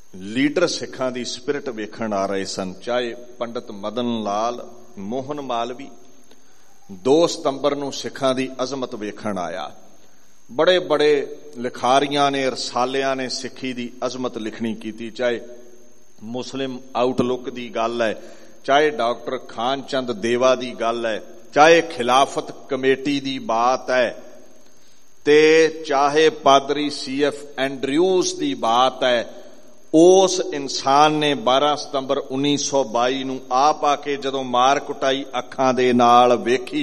ਲੀਡਰ ਸਿੱਖਾਂ ਦੀ ਸਪਿਰਿਟ ਵੇਖਣ ਆ ਰਹੇ ਸਨ, ਚਾਹੇ ਪੰਡਤ ਮਦਨ ਲਾਲ ਮੋਹਨ ਮਾਲਵੀ ਦੋ ਸਤੰਬਰ ਨੂੰ ਸਿੱਖਾਂ ਦੀ ਅਜ਼ਮਤ ਵੇਖਣ ਆਇਆ। ਬੜੇ ਬੜੇ ਲਿਖਾਰੀਆਂ ਨੇ, ਰਸਾਲਿਆਂ ਨੇ ਸਿੱਖੀ ਦੀ ਅਜ਼ਮਤ ਲਿਖਣੀ ਕੀਤੀ, ਚਾਹੇ ਮੁਸਲਿਮ ਆਊਟਲੁੱਕ ਦੀ ਗੱਲ ਹੈ, ਚਾਹੇ ਡਾਕਟਰ ਖਾਨ ਚੰਦ ਦੇਵਾ ਦੀ ਗੱਲ ਹੈ, ਚਾਹੇ ਖਿਲਾਫਤ ਕਮੇਟੀ ਦੀ ਬਾਤ ਹੈ, ਤੇ ਚਾਹੇ ਪਾਦਰੀ ਸੀ ਐਫ ਐਂਡਰਿਊਜ਼ ਦੀ ਬਾਤ ਹੈ। ਉਸ ਇਨਸਾਨ ਨੇ ਬਾਰਾਂ ਸਤੰਬਰ ਉੱਨੀ ਸੌ ਬਾਈ ਨੂੰ ਆਪ ਆ ਕੇ ਜਦੋਂ ਮਾਰ ਕੁਟਾਈ ਅੱਖਾਂ ਦੇ ਨਾਲ ਵੇਖੀ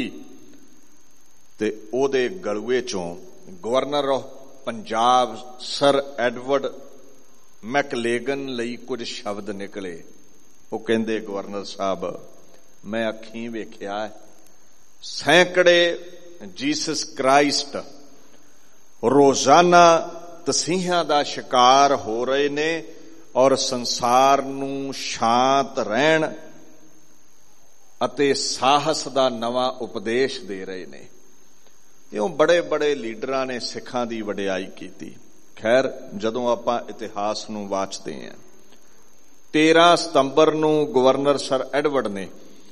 ਤੇ ਉਹਦੇ ਗਲੂਏ ਚੋਂ governor of Punjab sir Edward Maclagan ਲਈ ਕੁਝ ਸ਼ਬਦ ਨਿਕਲੇ। ਉਹ ਕਹਿੰਦੇ, ਗਵਰਨਰ ਸਾਹਿਬ, ਮੈਂ ਅੱਖੀਂ ਵੇਖਿਆ ਸੈਂਕੜੇ ਜੀਸਸ ਕ੍ਰਾਈਸਟ ਰੋਜ਼ਾਨਾ ਤਸੀਹਿਆਂ ਦਾ ਸ਼ਿਕਾਰ ਹੋ ਰਹੇ ਨੇ ਔਰ ਸੰਸਾਰ ਨੂੰ ਸ਼ਾਂਤ ਰਹਿਣ ਅਤੇ ਸਾਹਸ ਦਾ ਨਵਾਂ ਉਪਦੇਸ਼ ਦੇ ਰਹੇ ਨੇ। ਇਉਂ ਬੜੇ ਬੜੇ ਲੀਡਰਾਂ ਨੇ ਸਿੱਖਾਂ ਦੀ ਵਡਿਆਈ ਕੀਤੀ। ਖੈਰ, ਜਦੋਂ ਆਪਾਂ ਇਤਿਹਾਸ ਨੂੰ ਵਾਚਦੇ ਹਾਂ, ਤੇਰਾਂ ਸਤੰਬਰ ਨੂੰ ਗਵਰਨਰ ਸਰ ਐਡਵਰਡ ਨੇ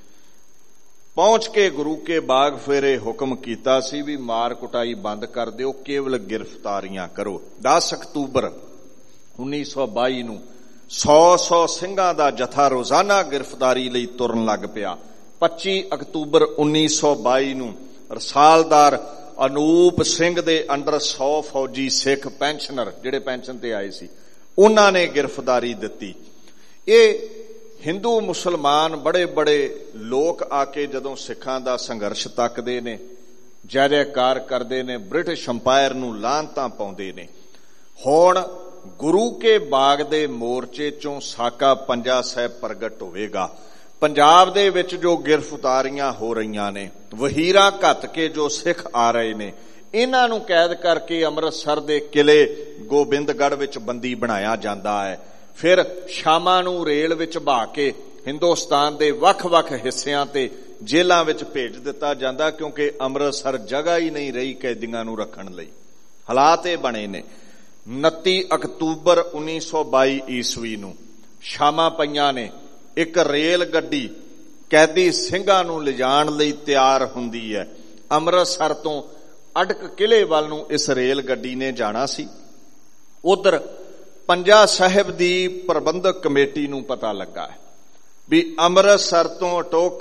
ਪਹੁੰਚ ਕੇ ਗੁਰੂ ਕੇ ਬਾਗ ਫੇਰੇ ਹੁਕਮ ਕੀਤਾ ਸੀ ਵੀ ਮਾਰ ਕੁਟਾਈ ਬੰਦ ਕਰ ਦਿਓ, ਕੇਵਲ ਗ੍ਰਿਫਤਾਰੀਆਂ ਕਰੋ। ਦਸ ਅਕਤੂਬਰ ਉੱਨੀ ਸੌ ਬਾਈ ਨੂੰ ਸੌ ਸੌ ਸਿੰਘਾਂ ਦਾ ਜਥਾ ਰੋਜ਼ਾਨਾ ਗ੍ਰਿਫਤਾਰੀ ਲਈ ਤੁਰਨ ਲੱਗ ਪਿਆ। ਪੱਚੀ ਅਕਤੂਬਰ ਉੱਨੀ ਸੌ ਬਾਈ ਨੂੰ ਰਸਾਲਦਾਰ ਅਨੂਪ ਸਿੰਘ ਦੇ ਅੰਡਰ ਸੌ ਫੌਜੀ ਸਿੱਖ ਪੈਨਸ਼ਨਰ ਜਿਹੜੇ ਪੈਨਸ਼ਨ ਤੇ ਆਏ ਸੀ, ਉਹਨਾਂ ਨੇ ਗ੍ਰਿਫਤਾਰੀ ਦਿੱਤੀ। ਇਹ ਹਿੰਦੂ ਮੁਸਲਮਾਨ ਬੜੇ ਬੜੇ ਲੋਕ ਆ ਕੇ ਜਦੋਂ ਸਿੱਖਾਂ ਦਾ ਸੰਘਰਸ਼ ਤੱਕਦੇ ਨੇ, ਜੈ ਜੈਕਾਰ ਕਰਦੇ ਨੇ, ਬ੍ਰਿਟਿਸ਼ ਅੰਪਾਇਰ ਨੂੰ ਲਾਹਨਤਾਂ ਪਾਉਂਦੇ ਨੇ। ਹੁਣ ਗੁਰੂ ਕੇ ਬਾਗ ਦੇ ਮੋਰਚੇ ਚੋਂ ਸਾਕਾ ਪੰਜਾ ਸਾਹਿਬ ਪ੍ਰਗਟ ਹੋਵੇਗਾ। ਪੰਜਾਬ ਦੇ ਵਿੱਚ ਜੋ ਗ੍ਰਿਫਤਾਰੀਆਂ ਹੋ ਰਹੀਆਂ ਨੇ, ਵਹੀਰਾਂ ਘੱਤ ਕੇ ਜੋ ਸਿੱਖ ਆ ਰਹੇ ਨੇ, ਇਹਨਾਂ ਨੂੰ ਕੈਦ ਕਰਕੇ ਅੰਮ੍ਰਿਤਸਰ ਦੇ ਕਿਲੇ ਗੋਬਿੰਦਗੜ੍ਹ ਵਿੱਚ ਬੰਦੀ ਬਣਾਇਆ ਜਾਂਦਾ ਹੈ। ਫਿਰ ਸ਼ਾਮਾਂ ਨੂੰ ਰੇਲ ਵਿੱਚ ਬਹਾ ਕੇ ਹਿੰਦੁਸਤਾਨ ਦੇ ਵੱਖ-ਵੱਖ ਹਿੱਸਿਆਂ ਤੇ ਜੇਲ੍ਹਾਂ ਵਿੱਚ ਭੇਜ ਦਿੱਤਾ ਜਾਂਦਾ, ਕਿਉਂਕਿ ਅੰਮ੍ਰਿਤਸਰ ਜਗ੍ਹਾ ਹੀ ਨਹੀਂ ਰਹੀ ਕੈਦੀਆਂ ਨੂੰ ਰੱਖਣ ਲਈ। ਹਾਲਾਤ ਇਹ ਬਣੇ ਨੇ। ਉਨੱਤੀ ਅਕਤੂਬਰ ਉੱਨੀ ਸੌ ਬਾਈ ਈਸਵੀ ਨੂੰ ਸ਼ਾਮਾਂ ਪਈਆਂ ਨੇ, ਇੱਕ ਰੇਲ ਗੱਡੀ ਕੈਦੀ ਸਿੰਘਾਂ ਨੂੰ ਲਿਜਾਣ ਲਈ ਤਿਆਰ ਹੁੰਦੀ ਹੈ। ਅੰਮ੍ਰਿਤਸਰ ਤੋਂ ਅਟਕ ਕਿਲੇ ਵੱਲ ਨੂੰ ਇਸ ਰੇਲ ਗੱਡੀ ਨੇ ਜਾਣਾ ਸੀ। ਉਧਰ ਪੰਜਾ ਸਾਹਿਬ ਦੀ ਪ੍ਰਬੰਧਕ ਕਮੇਟੀ ਨੂੰ ਪਤਾ ਲੱਗਾ ਵੀ ਅੰਮ੍ਰਿਤਸਰ ਤੋਂ ਅਟੋਕ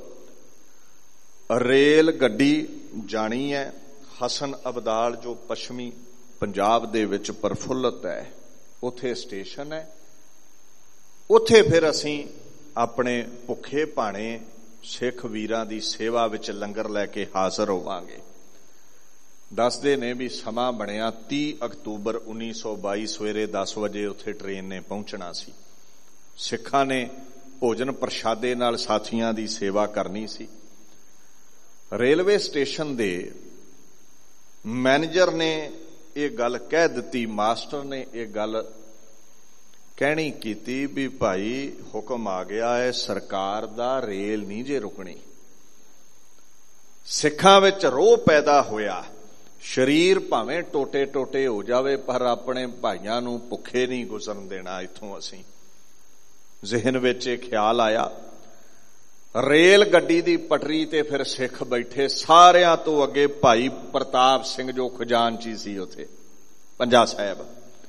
ਰੇਲ ਗੱਡੀ ਜਾਣੀ ਹੈ ਹਸਨ ਅਬਦਾਲ, ਜੋ ਪੱਛਮੀ ਪੰਜਾਬ ਦੇ ਵਿੱਚ ਪ੍ਰਫੁੱਲਤ ਹੈ, ਉੱਥੇ ਸਟੇਸ਼ਨ ਹੈ। ਉੱਥੇ ਫਿਰ ਅਸੀਂ ਆਪਣੇ ਭੁੱਖੇ ਭਾਣੇ ਸਿੱਖ ਵੀਰਾਂ ਦੀ ਸੇਵਾ ਵਿੱਚ ਲੰਗਰ ਲੈ ਕੇ ਹਾਜ਼ਰ ਹੋਵਾਂਗੇ। ਦੱਸਦੇ ਨੇ ਵੀ ਸਮਾਂ ਬਣਿਆ ਤੀਹ ਅਕਤੂਬਰ ਉੱਨੀ ਸੌ ਬਾਈ ਸਵੇਰੇ ਦਸ ਵਜੇ ਉੱਥੇ ਟ੍ਰੇਨ ਨੇ ਪਹੁੰਚਣਾ ਸੀ। ਸਿੱਖਾਂ ਨੇ ਭੋਜਨ ਪ੍ਰਸ਼ਾਦੇ ਨਾਲ ਸਾਥੀਆਂ ਦੀ ਸੇਵਾ ਕਰਨੀ ਸੀ। ਰੇਲਵੇ ਸਟੇਸ਼ਨ ਦੇ ਮੈਨੇਜਰ ਨੇ ਇਹ ਗੱਲ ਕਹਿ ਦਿੱਤੀ, ਮਾਸਟਰ ਨੇ ਇਹ ਗੱਲ ਕਹਿਣੀ ਕੀਤੀ ਵੀ ਭਾਈ ਹੁਕਮ ਆ ਗਿਆ ਹੈ ਸਰਕਾਰ ਦਾ, ਰੇਲ ਨਹੀਂ ਜੇ ਰੁਕਣੀ। ਸਿੱਖਾਂ ਵਿੱਚ ਰੋਹ ਪੈਦਾ ਹੋਇਆ। ਸਰੀਰ ਭਾਵੇਂ ਟੋਟੇ ਟੋਟੇ ਹੋ ਜਾਵੇ, ਪਰ ਆਪਣੇ ਭਾਈਆਂ ਨੂੰ ਭੁੱਖੇ ਨਹੀਂ ਗੁਜ਼ਰਨ ਦੇਣਾ ਇੱਥੋਂ ਅਸੀਂ। ਜ਼ਿਹਨ ਵਿੱਚ ਇਹ ਖਿਆਲ ਆਇਆ। ਰੇਲ ਗੱਡੀ ਦੀ ਪਟਰੀ ਤੇ ਫਿਰ ਸਿੱਖ ਬੈਠੇ, ਸਾਰਿਆਂ ਤੋਂ ਅੱਗੇ ਭਾਈ ਪ੍ਰਤਾਪ ਸਿੰਘ ਜੋ ਖਜ਼ਾਨਚੀ ਸੀ ਉੱਥੇ ਪੰਜਾ ਸਾਹਿਬ।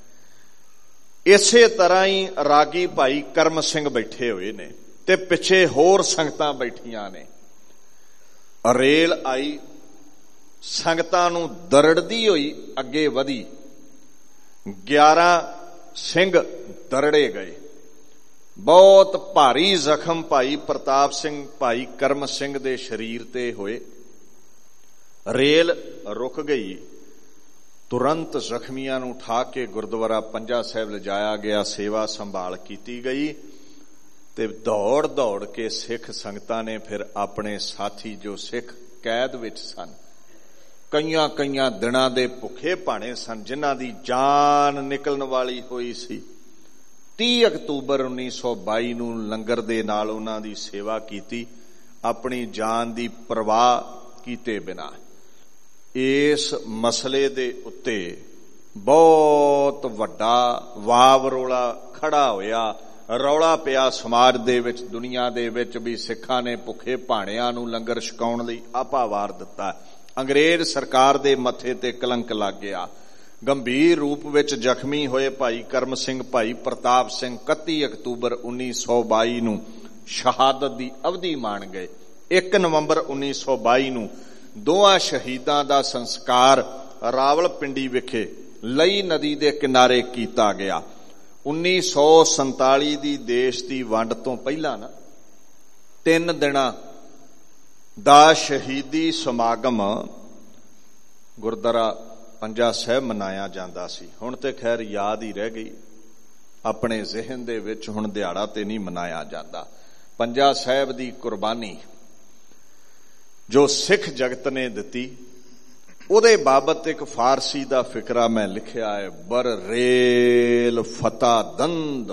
ਇਸੇ ਤਰ੍ਹਾਂ ਹੀ ਰਾਗੀ ਭਾਈ ਕਰਮ ਸਿੰਘ ਬੈਠੇ ਹੋਏ ਨੇ ਤੇ ਪਿੱਛੇ ਹੋਰ ਸੰਗਤਾਂ ਬੈਠੀਆਂ ਨੇ। ਰੇਲ ਆਈ, ਸੰਗਤਾਂ ਨੂੰ ਦਰੜਦੀ ਹੋਈ ਅੱਗੇ ਵਧੀ। ਗਿਆਰਾਂ ਸਿੰਘ ਦਰੜੇ ਗਏ। ਬਹੁਤ ਭਾਰੀ ਜ਼ਖਮ ਭਾਈ ਪ੍ਰਤਾਪ ਸਿੰਘ ਭਾਈ ਕਰਮ ਸਿੰਘ ਦੇ ਸਰੀਰ ਤੇ ਹੋਏ। ਰੇਲ ਰੁਕ ਗਈ। ਤੁਰੰਤ ਜ਼ਖਮੀਆਂ ਨੂੰ ਉਠਾ ਕੇ ਗੁਰਦੁਆਰਾ ਪੰਜਾ ਸਾਹਿਬ ਲਿਜਾਇਆ ਗਿਆ, ਸੇਵਾ ਸੰਭਾਲ ਕੀਤੀ ਗਈ ਤੇ ਦੌੜ ਦੌੜ ਕੇ ਸਿੱਖ ਸੰਗਤਾਂ ਨੇ ਫਿਰ ਆਪਣੇ ਸਾਥੀ ਜੋ ਸਿੱਖ ਕੈਦ ਵਿੱਚ ਸਨ, ਕਈਆਂ ਕਈਆਂ ਦਿਨਾਂ ਦੇ ਭੁੱਖੇ ਭਾਣੇ ਸਨ, ਜਿਨ੍ਹਾਂ ਦੀ ਜਾਨ ਨਿਕਲਣ ਵਾਲੀ ਹੋਈ ਸੀ, ਤੀਹ ਅਕਤੂਬਰ ਉੱਨੀ ਸੌ ਬਾਈ ਨੂੰ ਲੰਗਰ ਦੇ ਨਾਲ ਉਹਨਾਂ ਦੀ ਸੇਵਾ ਕੀਤੀ, ਆਪਣੀ ਜਾਨ ਦੀ ਪਰਵਾਹ ਕੀਤੇ ਬਿਨਾਂ। ਇਸ ਮਸਲੇ ਦੇ ਉੱਤੇ ਬਹੁਤ ਵੱਡਾ ਵਾਵ ਰੌਲਾ ਖੜਾ ਹੋਇਆ। ਰੌਲਾ ਪਿਆ ਸਮਾਜ ਦੇ ਵਿੱਚ, ਦੁਨੀਆ ਦੇ ਵਿੱਚ ਵੀ ਸਿੱਖਾਂ ਨੇ ਭੁੱਖੇ ਭਾਣਿਆਂ ਨੂੰ ਲੰਗਰ ਛਕਾਉਣ ਲਈ ਆਪਾ ਵਾਰ ਦਿੱਤਾ। ਅੰਗਰੇਜ਼ ਸਰਕਾਰ ਦੇ ਮੱਥੇ ਤੇ ਕਲੰਕ ਲੱਗ ਗਿਆ। ਗੰਭੀਰ ਰੂਪ ਵਿੱਚ ਜ਼ਖਮੀ ਹੋਏ ਭਾਈ ਕਰਮ ਸਿੰਘ, ਭਾਈ ਪ੍ਰਤਾਪ ਸਿੰਘ ਇਕੱਤੀ ਅਕਤੂਬਰ ਉੱਨੀ ਸੌ ਬਾਈ ਨੂੰ ਸ਼ਹਾਦਤ ਦੀ ਅਵਧੀ ਮਾਣ ਗਏ। ਇੱਕ ਨਵੰਬਰ ਉੱਨੀ ਸੌ ਬਾਈ ਨੂੰ ਦੋਹਾਂ ਸ਼ਹੀਦਾਂ ਦਾ ਸੰਸਕਾਰ ਰਾਵਲਪਿੰਡੀ ਵਿਖੇ ਲਈ ਨਦੀ ਦੇ ਕਿਨਾਰੇ ਕੀਤਾ ਗਿਆ। ਉੱਨੀ ਸੌ ਸੰਤਾਲੀ ਦੀ ਦੇਸ਼ ਦੀ ਵੰਡ ਤੋਂ ਪਹਿਲਾਂ ਨਾ ਤਿੰਨ ਦਿਨਾਂ ਦਾ ਸ਼ਹੀਦੀ ਸਮਾਗਮ ਗੁਰਦੁਆਰਾ ਪੰਜਾ ਸਾਹਿਬ ਮਨਾਇਆ ਜਾਂਦਾ ਸੀ। ਹੁਣ ਤੇ ਖੈਰ ਯਾਦ ਹੀ ਰਹਿ ਗਈ, ਆਪਣੇ ਜ਼ਿਹਨ ਦੇ ਵਿੱਚ ਹੁਣ ਦਿਹਾੜਾ ਤੇ ਨਹੀਂ ਮਨਾਇਆ ਜਾਂਦਾ। ਪੰਜਾ ਸਾਹਿਬ ਦੀ ਕੁਰਬਾਨੀ ਜੋ ਸਿੱਖ ਜਗਤ ਨੇ ਦਿੱਤੀ, ਉਹਦੇ ਬਾਬਤ ਇੱਕ ਫਾਰਸੀ ਦਾ ਫਿਕਰਾ ਮੈਂ ਲਿਖਿਆ ਹੈ। ਬਰ ਰੇਲ ਫਤਾ ਦੰਦ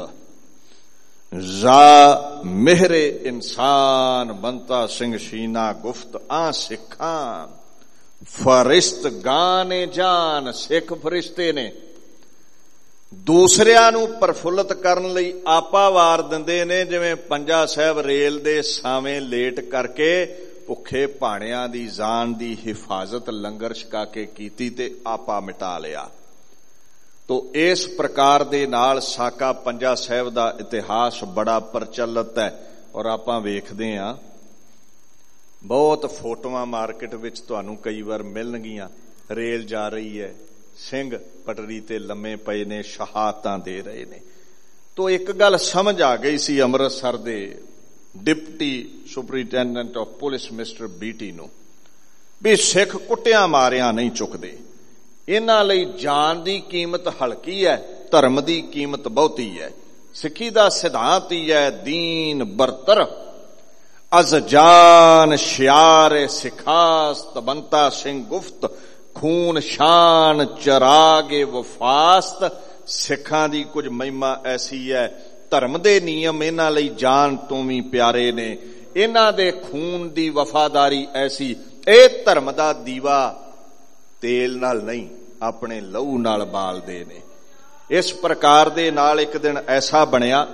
ਜਾ ਮਿਹਰੇ ਇਨਸਾਨ ਬੰਤਾ ਸਿੰਘ ਸ਼ੀਨਾ ਗੁਫਤ ਆ ਸਿੱਖਾਂ ਫਰਿਸ਼ਤ ਗਾਨੇ ਜਾਨ। ਸਿੱਖ ਫਰਿਸ਼ਤੇ ਨੇ ਦੂਸਰਿਆਂ ਨੂੰ ਪ੍ਰਫੁੱਲਤ ਕਰਨ ਲਈ ਆਪਾ ਵਾਰ ਦਿੰਦੇ ਨੇ, ਜਿਵੇਂ ਪੰਜਾ ਸਾਹਿਬ ਰੇਲ ਦੇ ਸਾਵੇਂ ਲੇਟ ਕਰਕੇ ਭੁੱਖੇ ਭਾਣਿਆਂ ਦੀ ਜਾਨ ਦੀ ਹਿਫਾਜ਼ਤ ਲੰਗਰ ਛਕਾ ਕੇ ਕੀਤੀ ਤੇ ਆਪਾ ਮਿਟਾ ਲਿਆ। ਤੋ ਇਸ ਪ੍ਰਕਾਰ ਦੇ ਨਾਲ ਸਾਕਾ ਪੰਜਾ ਸਾਹਿਬ ਦਾ ਇਤਿਹਾਸ ਬੜਾ ਪ੍ਰਚਲਿਤ ਹੈ। ਔਰ ਆਪਾਂ ਵੇਖਦੇ ਹਾਂ ਬਹੁਤ ਫੋਟੋਆਂ ਮਾਰਕੀਟ ਵਿੱਚ ਤੁਹਾਨੂੰ ਕਈ ਵਾਰ ਮਿਲਣਗੀਆਂ। ਰੇਲ ਜਾ ਰਹੀ ਹੈ, ਸਿੰਘ ਪਟੜੀ ਤੇ ਲੰਮੇ ਪਏ ਨੇ, ਸ਼ਹਾਦਤਾਂ ਦੇ ਰਹੇ ਨੇ। ਤੋ ਇੱਕ ਗੱਲ ਸਮਝ ਆ ਗਈ ਸੀ ਅੰਮ੍ਰਿਤਸਰ ਦੇ deputy superintendent of police mister Beatty ਨੂੰ, ਵੀ ਸਿੱਖ ਕੁੱਟਿਆਂ ਮਾਰਿਆਂ ਨਹੀਂ ਚੁੱਕਦੇ, ਇਹਨਾਂ ਲਈ ਜਾਨ ਦੀ ਕੀਮਤ ਹਲਕੀ ਹੈ, ਧਰਮ ਦੀ ਕੀਮਤ ਬਹੁਤੀ ਹੈ। ਸਿੱਖੀ ਦਾ ਸਿਧਾਂਤ ਹੀ ਹੈ ਦੀਨ ਬਰਤਰ ਅਜ਼ ਜਾਨ ਸ਼ਿਆਰ ਸਿਖਾਸਤ ਬੰਤਾ ਸਿੰਘ ਗੁਫਤ ਖੂਨ ਸ਼ਾਨ ਚਰਾਗੇ ਵਫਾਸਤ। ਸਿੱਖਾਂ ਦੀ ਕੁਝ ਮਹਿਮਾ ਐਸੀ ਹੈ, ਧਰਮ ਦੇ ਨਿਯਮ ਇਹਨਾਂ ਲਈ ਜਾਨ ਤੋਂ ਵੀ ਪਿਆਰੇ ਨੇ, ਇਹਨਾਂ ਦੇ ਖੂਨ ਦੀ ਵਫਾਦਾਰੀ ਐਸੀ, ਇਹ ਧਰਮ ਦਾ ਦੀਵਾ ਤੇਲ ਨਾਲ ਨਹੀਂ ਆਪਣੇ ਲਹੂ ਨਾਲ ਬਾਲਦੇ ਨੇ। ਇਸ ਪ੍ਰਕਾਰ ਦੇ ਨਾਲ ਇੱਕ ਦਿਨ ਐਸਾ ਬਣਿਆ,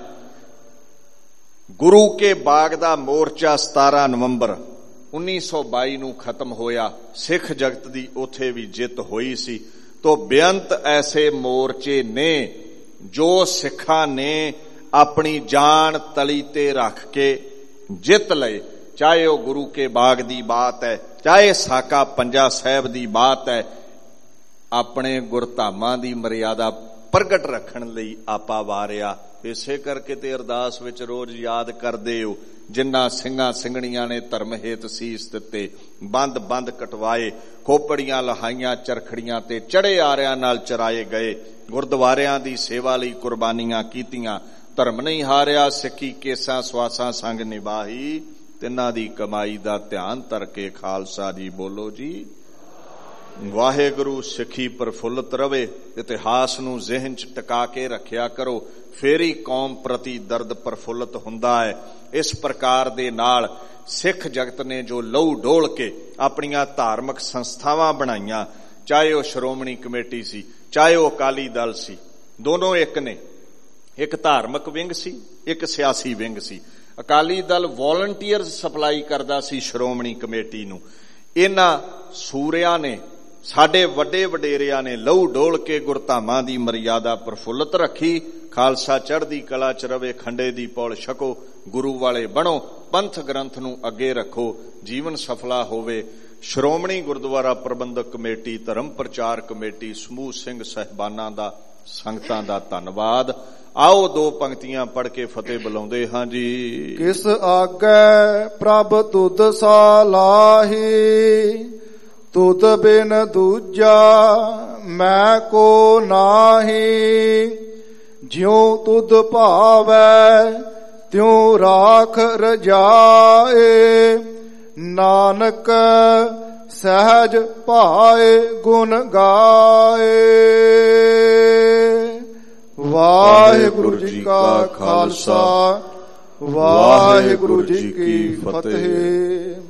ਗੁਰੂ ਕੇ ਬਾਗ ਦਾ ਮੋਰਚਾ ਸਤਾਰਾਂ ਨਵੰਬਰ ਉੱਨੀ ਸੌ ਬਾਈ ਨੂੰ ਖਤਮ ਹੋਇਆ। ਸਿੱਖ ਜਗਤ ਦੀ ਉੱਥੇ ਵੀ ਜਿੱਤ ਹੋਈ ਸੀ। ਤੋ ਬੇਅੰਤ ਐਸੇ ਮੋਰਚੇ ਨੇ ਜੋ ਸਿੱਖਾਂ ਨੇ ਆਪਣੀ ਜਾਨ ਤਲੀ ਤੇ ਰੱਖ ਕੇ ਜਿੱਤ ਲਏ। ਚਾਹੇ ਉਹ ਗੁਰੂ ਕੇ ਬਾਗ ਦੀ ਬਾਤ ਹੈ, ਚਾਹੇ ਸਾਕਾ ਪੰਜਾ ਸਾਹਿਬ ਦੀ ਬਾਤ ਹੈ। ਆਪਣੇ ਗੁਰਧਾਮਾਂ ਦੀ ਮਰਿਆਦਾ ਪ੍ਰਗਟ ਰੱਖਣ ਲਈ ਆਪਾ ਵਾਰਿਆ। ਇਸੇ ਕਰਕੇ ਤੇ ਅਰਦਾਸ ਵਿੱਚ ਰੋਜ਼ ਯਾਦ ਕਰਦੇ ਹੋ, ਜਿਨ੍ਹਾਂ ਸਿੰਘਾਂ ਸਿੰਘਣੀਆਂ ਨੇ ਧਰਮ ਹੇਤ ਸੀਸ ਦਿੱਤੇ, ਬੰਦ ਬੰਦ ਕਟਵਾਏ, ਖੋਪੜੀਆਂ ਲਹਾਈਆਂ, ਚਰਖੜੀਆਂ ਤੇ ਚੜੇ ਆਰਿਆਂ ਨਾਲ ਚਰਾਏ ਗਏ, ਗੁਰਦੁਆਰਿਆਂ ਦੀ ਸੇਵਾ ਲਈ ਕੁਰਬਾਨੀਆਂ ਕੀਤੀਆਂ। ਧਰਮ ਨਹੀਂ ਹਾਰਿਆ, ਸਿੱਖੀ ਕੇਸਾਂ ਸਵਾਸਾਂ ਸੰਗ ਨਿਭਾਈ, ਤਿੰਨਾਂ ਦੀ ਕਮਾਈ ਦਾ ਧਿਆਨ ਧਰ ਕੇ ਖਾਲਸਾ ਜੀ ਬੋਲੋ ਜੀ ਵਾਹਿਗੁਰੂ। ਸਿੱਖੀ ਪ੍ਰਫੁੱਲਤ ਰਵੇ, ਇਤਿਹਾਸ ਨੂੰ ਜ਼ਿਹਨ 'ਚ ਟਿਕਾ ਕੇ ਰੱਖਿਆ ਕਰੋ, ਫੇਰ ਹੀ ਕੌਮ ਪ੍ਰਤੀ ਦਰਦ ਪ੍ਰਫੁੱਲਤ ਹੁੰਦਾ ਹੈ। ਇਸ ਪ੍ਰਕਾਰ ਦੇ ਨਾਲ ਸਿੱਖ ਜਗਤ ਨੇ ਜੋ ਲਹੂ ਡੋਲ ਕੇ ਆਪਣੀਆਂ ਧਾਰਮਿਕ ਸੰਸਥਾਵਾਂ ਬਣਾਈਆਂ, ਚਾਹੇ ਉਹ ਸ਼੍ਰੋਮਣੀ ਕਮੇਟੀ ਸੀ, ਚਾਹੇ ਉਹ ਅਕਾਲੀ ਦਲ ਸੀ, ਦੋਨੋਂ ਇੱਕ ਨੇ। ਇੱਕ ਧਾਰਮਿਕ ਵਿੰਗ ਸੀ, ਇੱਕ ਸਿਆਸੀ ਵਿੰਗ ਸੀ। ਅਕਾਲੀ ਦਲ ਵॉलੰਟੀਅਰਸ ਸਪਲਾਈ ਕਰਦਾ ਸੀ ਸ਼੍ਰੋਮਣੀ ਕਮੇਟੀ ਨੂੰ। ਇਹਨਾਂ ਸੂਰਿਆਂ ਨੇ, ਸਾਡੇ ਵੱਡੇ ਵਡੇਰਿਆਂ ਨੇ ਲਹੂ ਡੋਲ ਕੇ ਗੁਰਧਾਮਾਂ ਦੀ ਮਰਿਆਦਾ ਪ੍ਰਫੁੱਲਤ ਰੱਖੀ। ਖਾਲਸਾ ਚੜ੍ਹਦੀ ਕਲਾ 'ਚ ਰਵੇ, ਖੰਡੇ ਦੀ ਪੌਲ ਛਕੋ, ਗੁਰੂ ਵਾਲੇ ਬਣੋ, ਪੰਥ ਗ੍ਰੰਥ ਨੂੰ ਅੱਗੇ ਰੱਖੋ, ਜੀਵਨ ਸਫਲਾ ਹੋਵੇ। ਸ਼੍ਰੋਮਣੀ ਗੁਰਦੁਆਰਾ ਪ੍ਰਬੰਧਕ ਕਮੇਟੀ, ਧਰਮ ਪ੍ਰਚਾਰ ਕਮੇਟੀ, ਸਮੂਹ ਸਿੰਘ ਸਾਹਿਬਾਨਾਂ ਦਾ, ਸੰਗਤਾਂ ਦਾ ਧੰਨਵਾਦ। ਆਓ ਦੋ ਪੰਕਤੀਆਂ ਪੜ੍ਹ ਕੇ ਫਤਿਹ ਬੁਲਾਉਂਦੇ ਹਾਂ ਜੀ। ਕਿਸ ਆਗੈ ਪ੍ਰਭ ਤੁਧ ਸਾਲਾਹੀ, ਤੁਧ ਬਿਨ ਦੂਜਾ ਮੈਂ ਕੋ ਨਾਹੀ। ਜਿਉ ਤੁਧ ਭਾਵੈ ਤਿਉ ਰਾਖ ਰਜਾਏ, ਨਾਨਕ ਸਹਿਜ ਭਾਏ ਗੁਣ ਗਾਏ। ਵਾਹਿਗੁਰੂ ਜੀ ਕਾ ਖਾਲਸਾ, ਵਾਹਿਗੁਰੂ ਜੀ ਕੀ ਫਤਿਹ।